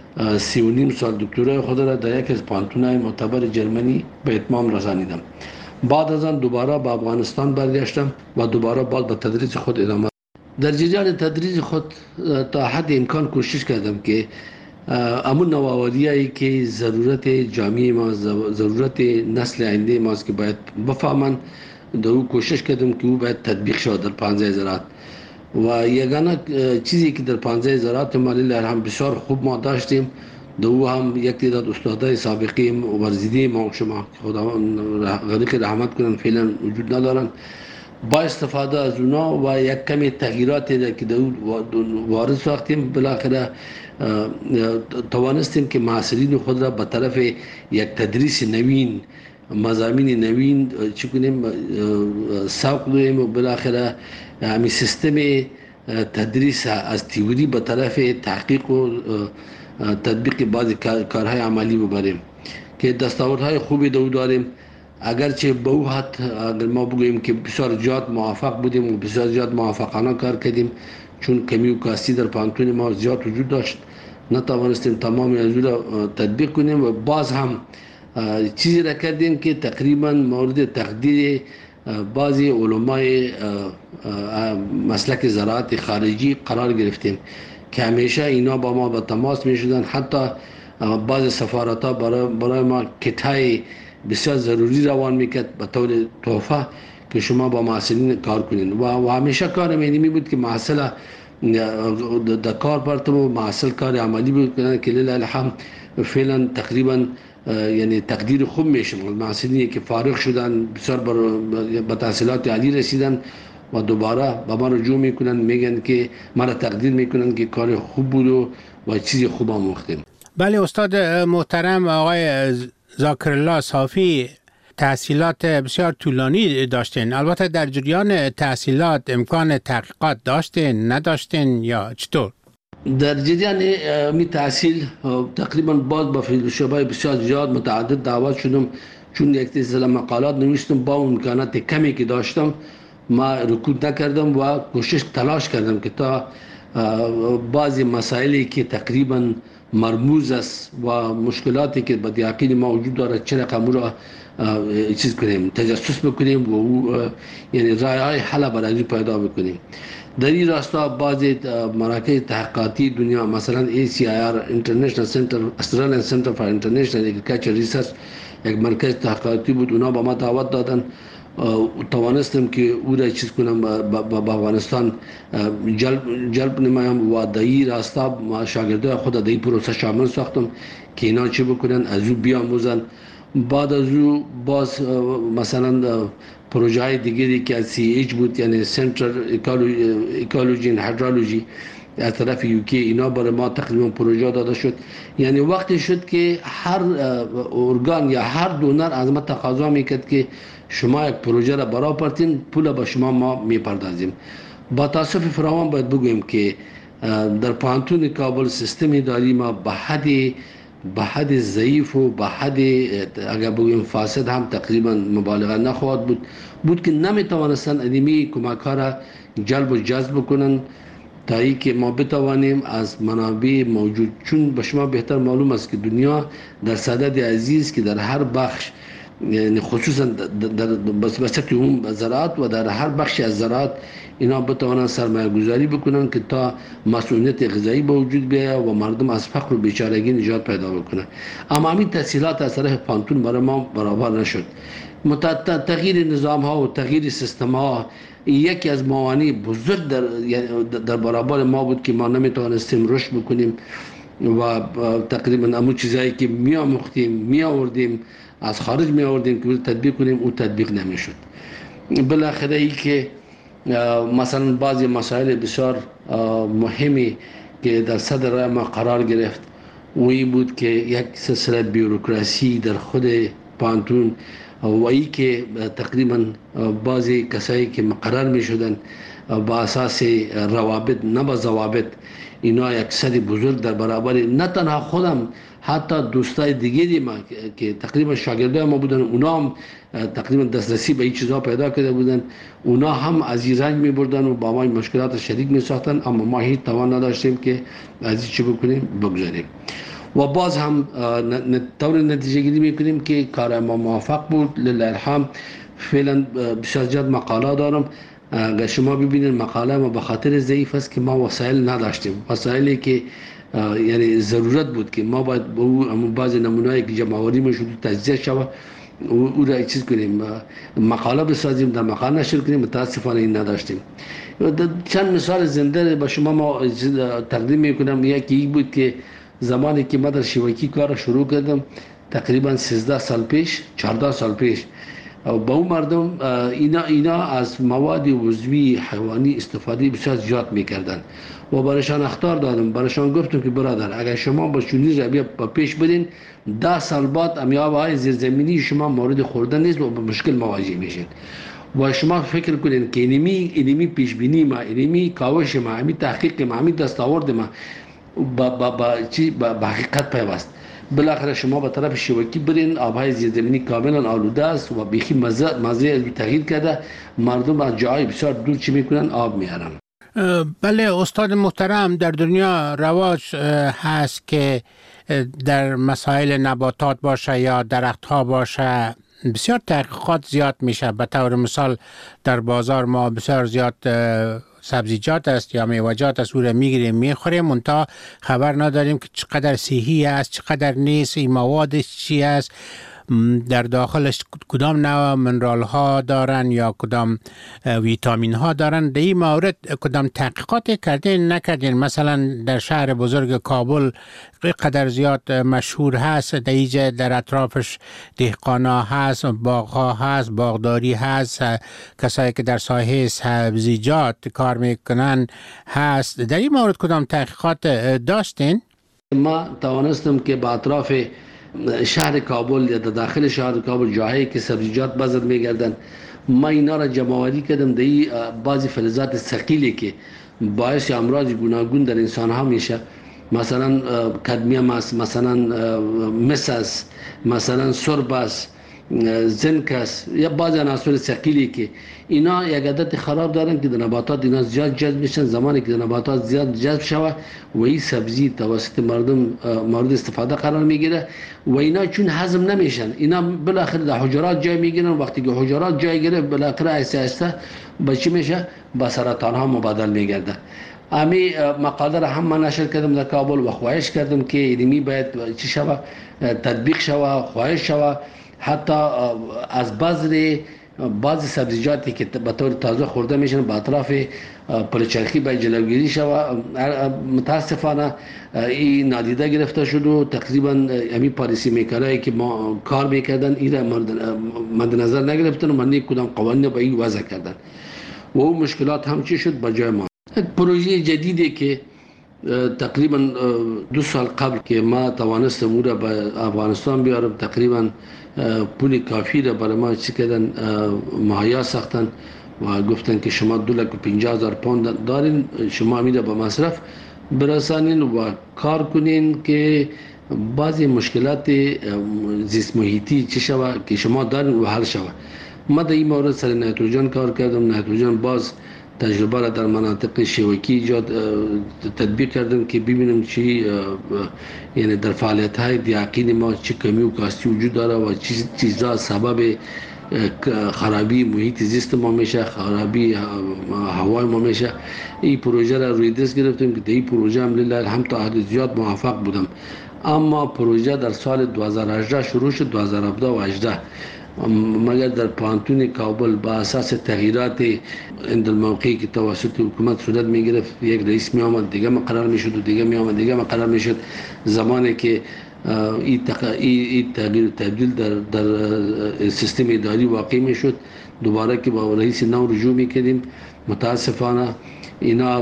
3.5 سال دکترای خود را در یک از پانتونای معتبر جرمنی به اتمام رسانیدم. بعد از آن دوباره به افغانستان برگشتم و دوباره باز به تدریس خود ادامه. در جریان تدریس خود تا حد امکان کوشش کردم که امون نوآوریایی که ضرورت جامعه ما، ضرورت نسل آینده ماست که باید بفهمن، در او کوشش کردم که او باید تطبیق شود در 15 زراعت. و یگانه چیزی که در 15 زراعت ما لله الحمد بسیار خوب ما داشتیم، دو هم یک تعداد استادای سابقه ورزیده ما شما خداوند غریق رحمت کنن فعلا وجود ندارن، با استفاده از اونا و یک کمی تغییراتی که دو وارد ساختیم، بالاخره توانستیم که معاصرین خود را به طرف یک تدریس نوین، مضامین نوین چی کنیم سوق دهیم و بالاخره همین سیستم تدریس از تئوری به طرف تحقیق و تطبیق بعضی کارهای عملی ببریم که دستاوردهای خوبی داریم. اگرچه به او حد اگر ما بگوییم که بسیار زیاد موفق بودیم و بسیار زیاد موفقانه کار کردیم، چون کمی و کاستی در پانتون ما زیاد وجود داشت، نتوانستیم تمام از او را تطبیق کنیم و باز هم چیزی را کردیم که تقریبا مورد تقدیر بعضی علمای مسلک زراعت خارجی قرار گرفتیم که همیشه اینا با ما به تماس می شدن. حتی بعض سفارت ها برای ما کتای بسیار ضروری روان میکرد به طور تحفه که شما با محصلین کار کنین و همیشه کار می بود که محصل در کار برتم و محصل کار عملی بود که لله الحمد فعلا تقریبا یعنی تقدیر خوب میشه. محصلینی که فارغ شدن بسیار به تحصیلات عالی رسیدن و دوباره با ما رجوع میکنن، میگن که مرا تقدیر میکنن که کار خوب بود و چیزی خوب آموختیم. بله استاد محترم آقای ذاکر الله صافی تحصیلات بسیار طولانی داشتین. البته در جریان تحصیلات امکان تحقیقات داشتین نداشتین یا چطور؟ در جریان می تحصیل تقریبا باز با فیلسوفای بسیار زیاد متعدد دعوت شدم، چون یک سلسله مقالات نوشتم. با امکانات کمی که داشتم ما رکود نکردم و کوشش تلاش کردم که تا بعضی مسائلی که تقریبا مرموز است و مشکلاتی که به یقین ما وجود دارد چه رقم را چیز کنیم، تجسس بکنیم و یعنی راه‌های حل برای پیدا بکنیم. در این راستا بعضی مراکز تحقیقاتی دنیا مثلا ACIR International Center Australian Center for International Agriculture Research یک مرکز تحقیقاتی بود، اونا با ما دعوت دادن توانستم که او را چیز کنم با افغانستان جلب نمایم و دایی راستا شاگردای خود دایی پروسه شامل ساختم که اینا چه بکنن، از او بیاموزن. بعد از او باز مثلا پروژه های دیگری که از CH بود، یعنی سنتر اکولوژی و هیدرولوژی از طرف UK، اینا برای ما تقریبا پروژه داده شد. یعنی وقتی شد که هر ارگان یا هر دونر از ما تقاضا میکرد که شما یک پروژه را برای پرتین، پول با شما ما میپردازیم. با تاسف فراوان باید بگویم که در پانتون کابل سیستم اداری ما به حد ضعیف و به حد اگر بگویم فاسد هم تقریبا مبالغه نخواهد بود که نمیتوانستن ادمی کمک ها را جلب و جذب کنن تا ای که ما بتوانیم از منابع موجود، چون به شما بهتر معلوم است که دنیا در صدد عزیز که در هر بخش، یعنی خصوصا در بسته اون زراعت و در هر بخش از زراعت اینا بتوانند سرمایه گذاری بکنن که تا مسئولیت غذایی به وجود بیاید و مردم از فقر و بیچارگی نجات پیدا بکنن. اما همین تسهیلات از طرف پانتون برای ما برابر نشد. تغییر نظام ها و تغییر سیستم ها یکی از موانع بزرگ در برابر ما بود که ما نمیتوانستیم رشد بکنیم و تقریبا همون چیزایی که می آوردیم از خارج می آوردیم که تطبیق کنیم او تطبیق نمیشد. بالاخره ای که مثلا بعضی مسائل بسیار مهمی که در صدر راه ما قرار گرفت و این بود که یک سلسله بیوروکراسی در خود پانتون و ای که تقریبا بعضی کسایی که مقرر می شدن با اساس روابط نه با ضوابط، اینا یک سری بزرگ در برابر نه تنها خودم، حتی دوستای دیگری ما که تقریبا شاگردای ما بودن، اونا هم تقریبا دسترسی به این چیزها پیدا کرده بودن، اونا هم از این رنج می بردن و با ما مشکلات شدید می ساختن، اما ما هیچ توان نداشتیم که از این چی بکنیم بگذاریم. و باز هم طور نتیجه گیری می کنیم که کار ما موفق بود. لله الحمد فعلا بسیار زیاد مقاله دارم. اگر شما ببینید مقاله ما به خاطر ضعیف است که ما وسایل نداشتیم، وسایلی که یعنی ضرورت بود که ما باید با اون بعضی نمونه‌ای که جمع‌آوری می‌شد تجزیه شود او را چیز کنیم، مقاله بسازیم، در مقاله نشر کنیم. متاسفانه این نداشتیم. چند مثال زنده به شما ما تقدیم می‌کنم. یکی بود که زمانی که من در شیوکی کار شروع کردم تقریبا 13 سال پیش 14 سال پیش، با اون مردم اینا از مواد عضوی حیوانی استفاده بسیار زیاد میکردن و برایشان اخطار دادم. برایشان گفتم که برادر اگر شما با چنین رویه پیش برین 10 سال بعد امیاب‌های زیرزمینی شما مورد خوردن نیست و با مشکل مواجه میشین. و شما فکر کنین که اینمی پیش بینی ما، اینمی کاوش ما، اینمی تحقیق ما، اینمی دستاورد ما با حقیقت پیوست. بالاخره شما به طرف شیوکی برین، آبهای زیرزمینی کاملا آلوده است و بیخی مزه تغییر کرده، مردم از جای بسیار دور چی میکنن؟ آب میارن. بله استاد محترم، در دنیا رواج هست که در مسائل نباتات باشه یا درخت ها باشه بسیار تحقیقات زیاد میشه. به طور مثال در بازار ما بسیار زیاد سبزیجات است یا میوه‌جات است، او را میگیریم میخوریم، منتها خبر نداریم که چقدر صحی است، چقدر نیست، این موادش چی است، در داخلش کدام نوع منرال ها دارن یا کدام ویتامین ها دارن. در این مورد کدام تحقیقات کردین نکردین؟ مثلا در شهر بزرگ کابل قدر زیاد مشهور هست، در اینجا در اطرافش دهقانا هست، باغ ها هست، باغداری هست، کسایی که در ساحه سبزیجات کار میکنن هست. در این مورد کدام تحقیقات داشتین؟ ما توانستم که با اطراف شهر کابل یا در داخل شهر کابل جاهایی که سبزیجات بازار میگردن، ما اینا را جمع‌آوری کردم. در بعضی فلزات ثقیلی که باعث امراض گوناگون در انسان ها میشه، مثلا کدمیم است، مثلا مس است، مثلا سرب است، زنک است، یا بعضی عناصر ثقیلی که اینا یک عادت خراب دارن که در نباتات اینا زیاد جذب میشن. زمانی که در نباتات زیاد جذب شود و این سبزی توسط مردم مورد استفاده قرار میگیره و اینا چون هضم نمیشن، اینا بالاخره در حجرات جای میگیرن. وقتی که حجرات جای گیره بالاخره آهسته آهسته به چی میشه؟ با سرطان ها مبادل میگرده. امی مقاله را هم من نشر کردم در کابل و خواهش کردم که اینمی باید چی شود؟ تطبیق شود، خواهش شود. حتی از بذر بعضی سبزیجاتی که به طور تازه خورده میشن به اطراف پلچرخی به جلوگیری شود. متاسفانه این نادیده گرفته شد و تقریبا همین پالیسی میکرایی که ما کار میکردن این مد نظر نگرفتن و من کدام قوانین به این وضع کردن و اون مشکلات هم چی شد به جای ما. یک پروژه جدیدی که تقریبا 2 سال قبل که ما توانستم او را به افغانستان بیارم، تقریبا پول کافی را برای ما چی کردن مهیا ساختن و گفتن که شما 250,000 پوند دارین، شما همین را به مصرف برسانین و کار کنین که بعضی مشکلات زیست محیطی چی شود که شما دارین و حل شود. ما در این مورد سر نیتروژن کار کردم. نیتروژن باز تجربه را در مناطق شوکی ایجاد تطبیق کردم که ببینم چی یعنی در فعالیت های دیاقین ما چی کمی و کاستی وجود داره و چی چیزا سبب خرابی محیط زیست ما میشه، خرابی هوای ما میشه. این پروژه را روی دست گرفتم که در این پروژه الحمدلله تا حد زیاد موفق بودم. اما پروژه در سال 2018 شروع شد، 2017 و 2018 مگر در پانتون کابل با اساس تغییرات اندالموقعی که توسط حکومت صورت می گرفت، یک رئیس می آمد دیگه مقرر می شد و دیگه می آمد دیگه مقرر می شد. زمانی که این تغییر و تبدیل در سیستم اداری واقع می شد، دوباره که با رئیس نو رجوع می کردیم، متاسفانه اینا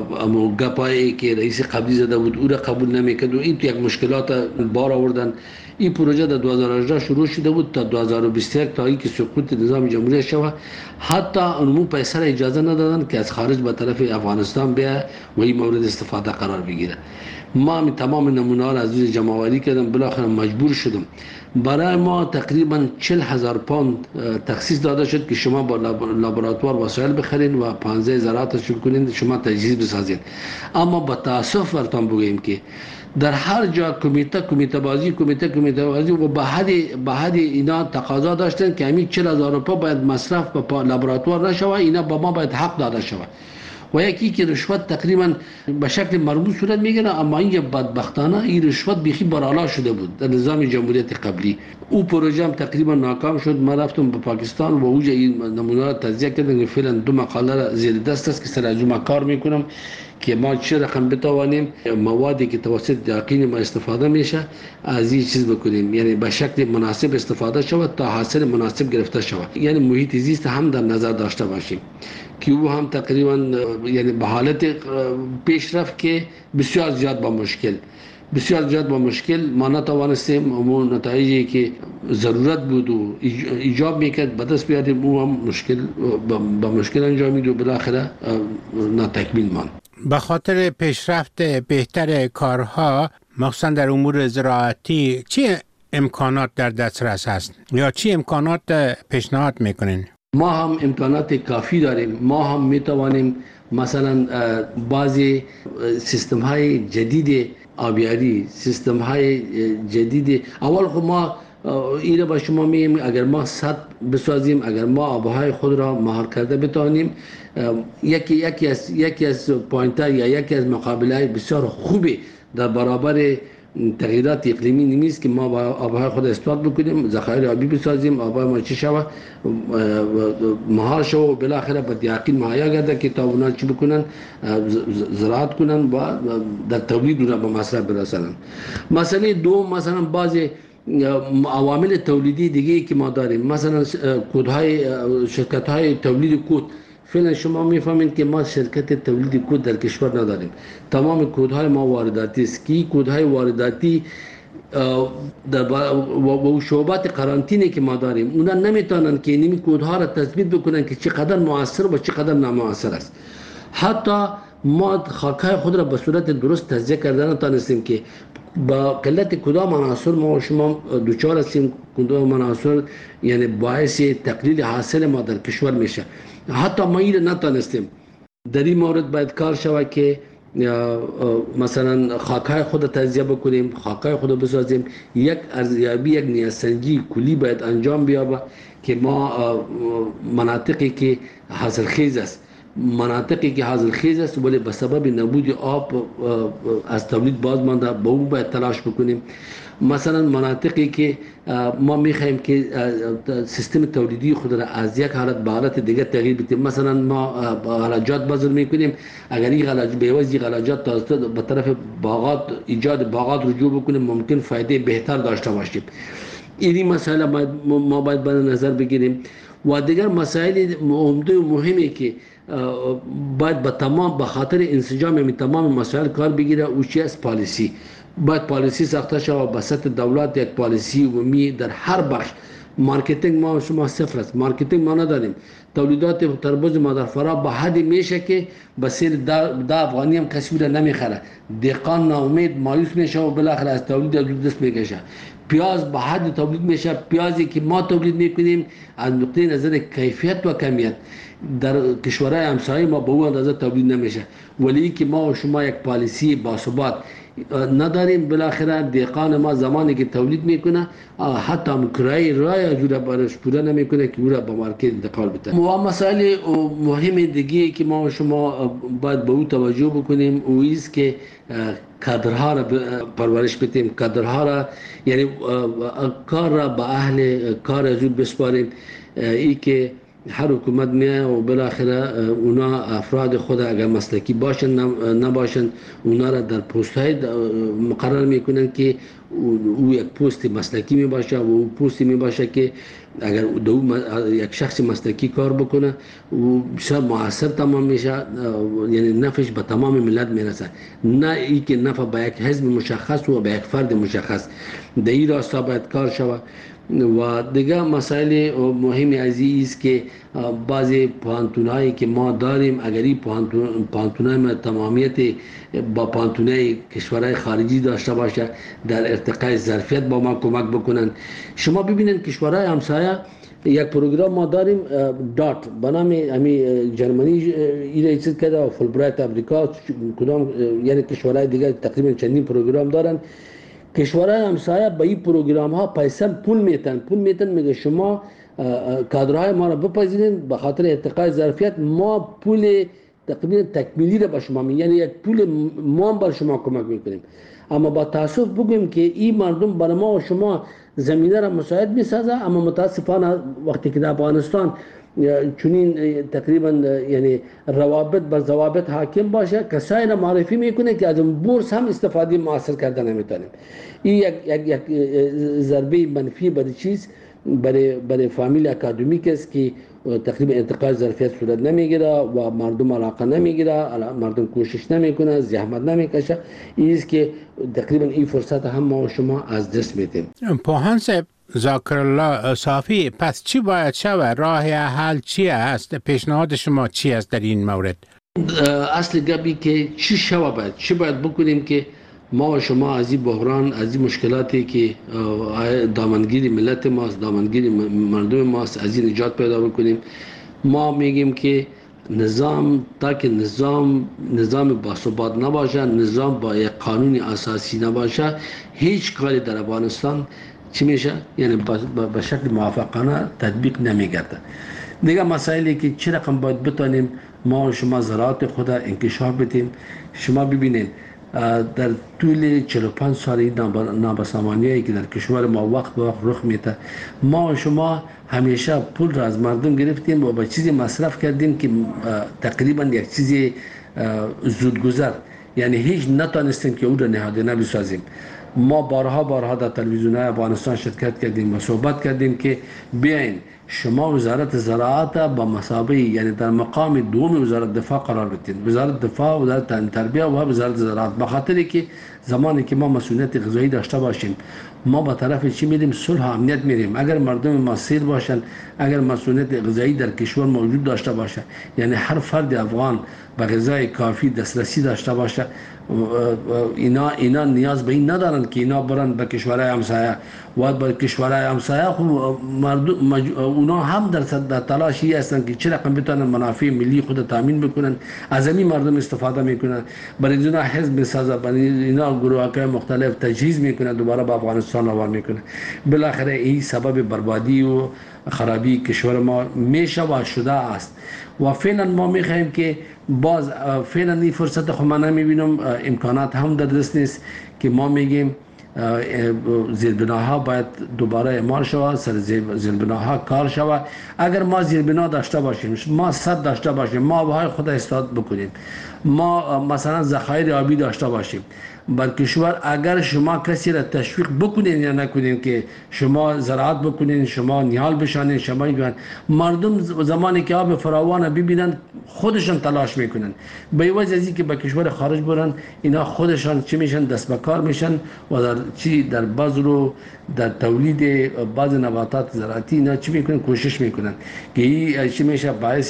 گپایی که رئیس قبلی زده بود او را قبول نمیکرد و این تو یک مشکلات بار آوردن. این پروژه در 2018 شروع شده بود تا 2021 تا اینکه سقوط نظام جمهوری شود. حتی اونمو پیسه را اجازه ندادن که از خارج به طرف افغانستان بیا و این مورد استفاده قرار بگیره. ما هم تمام نمونه ها را از روی جمع‌آوری کردم، بالاخره مجبور شدم. برای ما تقریبا 40,000 پوند تخصیص داده شد که شما با لابراتوار وسایل بخرین و 15 زراعت شروع کنین، شما تجهیز بسازین. اما با تاسف براتون بگویم که در هر جا کمیته بازی و به حد اینا تقاضا داشتن که همین 40,000 روپیه باید مصرف به لابراتوار نشود، اینا با ما باید حق داده شود. و یکی که رشوت تقریبا به شکل مرموز صورت میگیره، اما این بدبختانه این رشوت بیخی بالا شده بود در نظام جمهوریت قبلی. او پروژه هم تقریبا ناکام شد. ما رفتم به پاکستان و اوجه این نمونه را تجزیه کردن که فعلا 2 مقاله را زیر دست است که سر از اون کار میکنم که ما چه رقم بتوانیم موادی که توسط دیاقین ما استفاده میشه از این چیز بکنیم، یعنی به شکل مناسب استفاده شود تا حاصل مناسب گرفته شود. یعنی محیط زیست هم در نظر داشته باشیم که او هم تقریبا یعنی به حالت پیشرفت که بسیار زیاد با مشکل ما نتوانستیم اون نتایجی که ضرورت بود و ایجاب میکرد به دست بیاریم. او هم با مشکل انجامید و بالاخره ناتکمیل ماند. به خاطر پیشرفت بهتر کارها مخصوصا در امور زراعتی چه امکانات در دسترس هست یا چه امکانات پیشنهاد میکنین؟ ما هم امکانات کافی داریم. ما هم میتوانیم مثلا بعضی سیستم های جدید آبیاری، سیستم های جدید اول خب ما این را با شما میگیم اگر ما سد بسازیم، اگر ما آبهای خود را مهار کرده بتوانیم، یکی از پوینت‌ها یا یکی از مقابله‌های بسیار خوبی در برابر تغییرات اقلیمی نیست که ما با آبهای خود استفاده بکنیم، ذخایر آبی بسازیم، آبهای ما چی شود مهار شود و بالاخره به دیاقین مهیا گرده که تا اونا چی بکنن زراعت کنن و در تولید اونا به مصرف برسانن. مسئله دوم مثلا بعضی عوامل تولیدی دیگه که ما داریم، مثلا شرکت‌های تولید کود. فعلا شما میفهمید که ما شرکت تولید کود در کشور نداریم. تمام کودهای ما وارداتی است که کودهای وارداتی و شعبات قرنطینه که ما داریم اونا نمیتونن که این کودها را تثبیت بکنن که چقدر مؤثر و چقدر نامؤثر است. حتی ما خاکای خود را به صورت درست تجزیه کردن نتونستیم که با قلت کدام عناصر ما و شما دوچار هستیم، کدام عناصر یعنی باعث تقلیل حاصل ما در کشور میشه. حتی ما این نتونستیم. در این مورد باید کار شود که مثلا خاکای خود تجزیه بکنیم، خاکای خود بسازیم، یک ارزیابی، یک نیازسنجی کلی باید انجام بیابه که ما مناطقی که حاصلخیز است ولی به سبب نبود آب از تولید باز مانده به اون باید تلاش بکنیم. مثلا مناطقی که ما میخوایم که سیستم تولیدی خود را از یک حالت به حالت دیگه تغییر بدیم. مثلا ما غلاجات بذر میکنیم، اگر این غلاجات به طرف باغات، ایجاد باغات رجوع بکنیم، ممکن فایده بهتر داشته باشیم. این مسئله ما باید به نظر بگیریم. و دیگر مسائل عمده و مهمی که باید به خاطر انسجام تمام مسائل کار بگیره، او چی است؟ پالیسی. باید پالیسی ساخته شود به سطح دولت، یک پالیسی عمومی در هر بخش. مارکتینگ ما شما صفر است، مارکتینگ ما نداریم. تولیدات تربوز مادرفرا به حدی میشه که به سیر 10 افغانی هم کسی را نمیخره. دهقان ناامید مایوس میشه و بالاخره از تولید از دست میکشه. پیاز به حد تولید میشه، پیازی که ما تولید میکنیم از نقطه نظر کیفیت و کمیت در کشورهای همسایه ما به اون اندازه تولید نمیشه. ولی که ما و شما یک پالیسی باثبات نداریم، بالاخره دهقان ما زمانی که تولید میکنه حتی کرایه رای جوره برش پوره نمیکنه که او را به مارکت انتقال بده. و مسائل مهم دیگه که ما و شما باید به او توجه بکنیم او است که کادرها را پرورش بدیم، کادرها را یعنی کار را به اهل کار از او بسپاریم. ای که هر حکومت میه و بالاخره اونا افراد خود اگر مسلکی باشن نباشن اونا را در پست های مقرر میکنن که او یک پست مسلکی می باشه و او پستی می باشه که اگر یک شخص مسلکی کار بکنه و بسیار موثر تمام میشه، یعنی نفعش به تمام ملت میرسه، نه ای که نفع به یک حزب مشخص و به یک فرد مشخص. در این راستا باید کار شود. و دیگه مسائل مهمی است که بعضی پوهنتونایی که ما داریم اگر این پوهنتونای ما تمامیت با پوهنتونای کشورهای خارجی داشته باشه در ارتقای ظرفیت با ما کمک بکنن. شما ببینید کشورهای همسایه یک پروگرام ما داریم دات به نام جرمنی ایره چیز کرده و فولبرایت امریکا، کدام یعنی کشورهای دیگه تقریبا چندین پروگرام دارن. کشورهای همسایه به این پروگرام ها پیسه پول میتن میگه شما کادرهای ما را بپذیرین به خاطر ارتقای ظرفیت ما پول تقریبا تکمیلی را به شما میدیم، یعنی یک پول ما بر شما کمک میکنیم. اما با تاسف بگویم که این مردم برای ما و شما زمینه را مساعد میسازه، اما متاسفانه وقتی که در افغانستان چنین تقریبا یعنی روابط بر ضوابط حاکم باشه کسایی را معرفی میکنه که از اون بورس هم استفاده موثر کرده نمیتونیم. این یک ضربه منفی برای چیز برای فامیل اکادمیک است که تقریبا ارتقای ظرفیت صورت نمیگیره و مردم علاقه نمیگیره، مردم کوشش نمیکنه، زحمت نمیکشه. این است که تقریبا این فرصت هم ما و شما از دست میدیم. پوهان صاحب ذاکر الله صافی، پس چی باید شود؟ راه حل چی است؟ پیشنهاد شما چی است در این مورد؟ اصل گپی که چی باید بکنیم که ما و شما از این بحران، از این مشکلاتی که دامنگیری ملت ماست، دامنگیری مردم ماست، از این نجات پیدا بکنیم. ما میگیم که تا که نظام باثبات نباشه، نظام با یک قانون اساسی نباشه، هیچ کاری در افغانستان چی میشه؟ یعنی به شکل موافقانه تطبیق نمیگرده. دیگه مسائلی که چه رقم باید بتونیم ما و شما زراعت خود انکشاف بدیم. شما ببینید در طول 45 سال نابسامانیایی که در کشور ما وقت به وقت رخ میده، ما و شما همیشه پول را از مردم گرفتیم و به چیزی مصرف کردیم که تقریبا یک چیزی زودگذر، یعنی هیچ نتونستیم که او را نهادینه بسازیم. ما بارها در تلویزیون‌های افغانستان شرکت کردیم و صحبت کردیم که بیاین شما وزارت زراعت با مثابه یعنی در مقام دوم وزارت دفاع قرار بدین، وزارت دفاع، وزارت تربیه و وزارت زراعت، به خاطری که زمانی که ما مسئولیت غذایی داشته باشیم ما به طرف چی میریم؟ صلح و امنیت میریم. اگر مردم ما سیر باشن، اگر مسئولیت غذایی در کشور موجود داشته باشه، یعنی هر فرد افغان به غذای کافی دسترسی داشته باشه، اینا نیاز به این ندارن که اینا برن به کشورهای همسایه و به کشورهای همسایه. خب مردم اونا هم در تلاشی هستن که چه رقم بتونن منافع ملی خود تامین بکنن، از همین مردم استفاده میکنن، برای اینا حزب میسازه، برای اینا گروه‌های مختلف تجهیز میکنه، دوباره به افغانستان آور میکنه. بالاخره این سبب بربادی و خرابی کشور ما میشه و شده است. و فعلا ما میخوایم که باز فعلا این فرصت خب من نمیبینم، امکانات هم در دست نیست که ما میگیم زیربناها باید دوباره اعمال شود، سر زیربناها کار شود. اگر ما زیربنا داشته باشیم، ما سد داشته باشیم، ما آبهای خود استفاده بکنیم، ما مثلا ذخایر آبی داشته باشیم بر کشور، اگر شما کسی را تشویق بکنین یا نکنین که شما زراعت بکنین، شما نیال بشانین، شما مردم زمانی که آب فراوان ببینن خودشان تلاش میکنن، به وجه از اینکه به کشور خارج برن، اینا خودشان چی میشن؟ دست به کار میشن و در بذر و در تولید بعض نباتات زراعتی اینا چی میکنن؟ کوشش میکنن که این چی میشه؟ باعث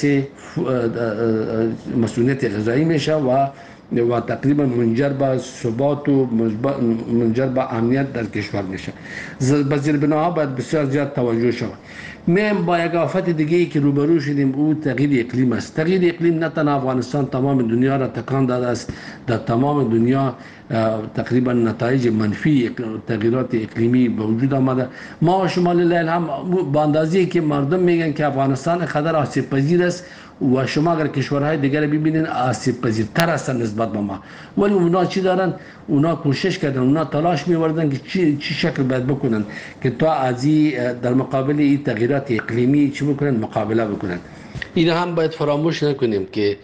مسئولیت غذایی میشه و تقریبا منجر به ثبات و منجر به امنیت در کشور میشه. به زیربناها باید بسیار زیاد توجه شود. با یک آفت دیگه ای که روبرو شدیم او تغییر اقلیم است. تغییر اقلیم نه تنها افغانستان، تمام دنیا را تکان داده است. در تمام دنیا تقریبا نتایج منفی تغییرات اقلیمی به وجود آمده. ما شمال لیل هم با اندازه‌ای که مردم میگن که افغانستان خطر آسیب پذیر است و شما اگر کشورهای دیگر ببینین آسیب پذیرتر هستند نسبت به ما، ولی اونا چی دارن؟ اونا کوشش کردن، اونا تلاش می‌وردن که چی شکل باید بکنن که تا از در مقابل این تغییرات اقلیمی چی بکنن؟ مقابله بکنن. این هم باید فراموش نکنیم که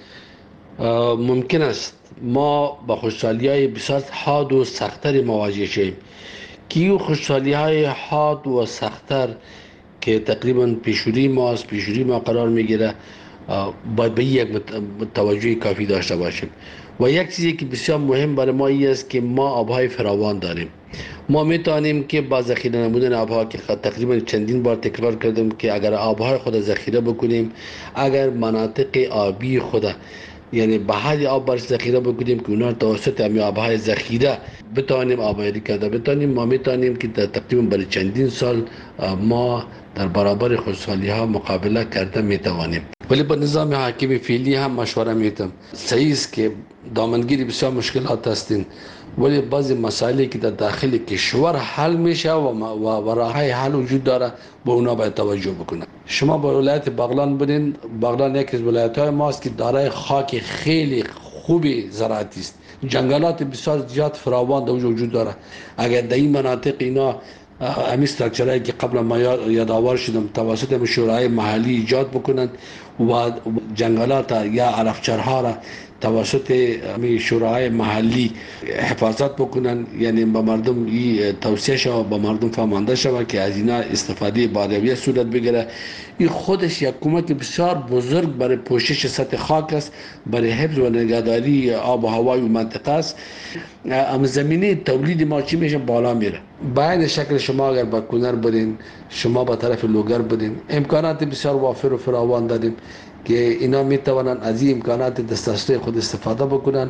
ممکن است ما با خوشحالی‌های بسیار حاد و سخت‌تر مواجه شیم که این خوشحالی‌های حاد و سخت‌تر که تقریبا پیشوری ما قرار میگیره، باید به یک توجه کافی داشته باشیم. و یک چیزی که بسیار مهم برای ما این است که ما آبهای فراوان داریم. ما میتونیم که با ذخیره نمودن آبها که تقریبا چندین بار تکرار کردیم که اگر آبهای خود ذخیره بکنیم، اگر مناطق آبی خود یعنی به حد آب برش ذخیره بکنیم که اونا توسط همین آبهای ذخیره بتوانیم آبیاری کرده، ما میتونیم که تقریبا برای چندین سال ما در برابر خشکسالی ها مقابله کرده میتوانیم. ولی با نظام حاکم فعلی هم مشوره میتم. صحیح است که دامنگیری بسیار مشکلات هستین، ولی بعضی مسائلی که در داخل کشور حل میشه و راههای حل وجود داره، به اونا باید توجه بکنه. شما با ولایت بغلان بدین، بغلان یکی از ولایت‌های ماست که دارای خاک خیلی خوبی زراعتی است، جنگلات بسیار زیاد فراوان در وجود داره. اگر در این مناطق اینا همین استراکچرهایی که قبل ما یادآور شدم توسط شورای محلی ایجاد بکنند و جنگلات یا علفچرها را توسط شورای محلی حفاظت بکنن، یعنی به مردم توصیه شود، به مردم فهمانده شود که از اینا استفاده بادویه صورت بگیره. این خودش یک کمک بسیار بزرگ برای پوشش سطح خاک است، برای حفظ و نگهداری آب و هوای منطقه است. اما زمینه تولید ما چی میشه؟ بالا میره. باید شکل شما اگر با کنر برین، شما با طرف لوگر برین، امکانات بسیار وافر و فراوان داریم که اینا میتوانن از این امکانات دسترسی خود استفاده بکنن.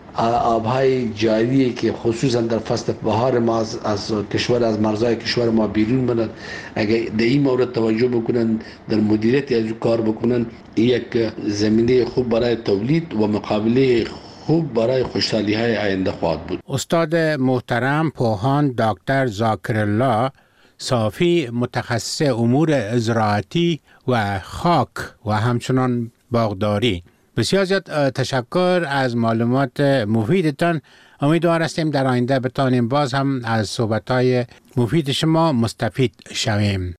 آبهای جاری که خصوصا در فصل بهار ما از کشور، از مرزهای کشور ما بیرون برن، اگر در این مورد توجه بکنن، در مدیریت از کار بکنن، یک زمینه خوب برای تولید و مقابله خوب برای خوشحالی های آینده خواهد بود. استاد محترم پوهان دکتر ذاکر الله صافی، متخصص امور زراعتی و خاک و همچنان باغداری، بسیار زیاد تشکر از معلومات مفیدتان. امیدوار هستیم در آینده بتانیم باز هم از صحبت‌های مفید شما مستفید شویم.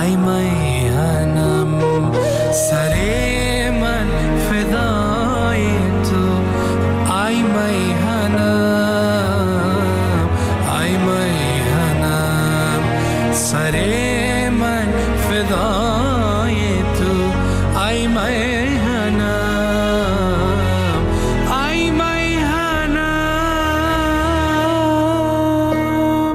ای میهنم سر من فدای تو ای میهنم ای میهنم سر من فدای تو ای میهنم ای میهنم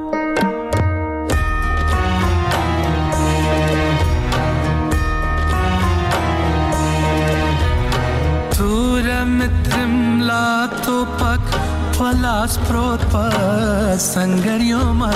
تورم لا تو پک پلاس پروت پا سنگریوما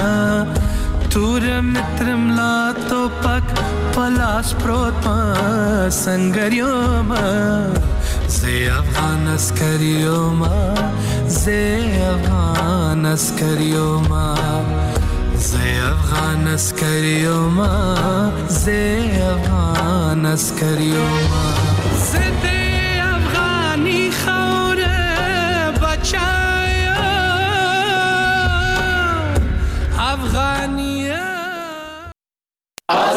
تورم لا تو پک پلاس پروت پا سنگریوما زی افغان اسکریوما زی افغان اسکریوما زی افغان اسکریوما زی افغان اسکریوما زی افغانی خوره بچه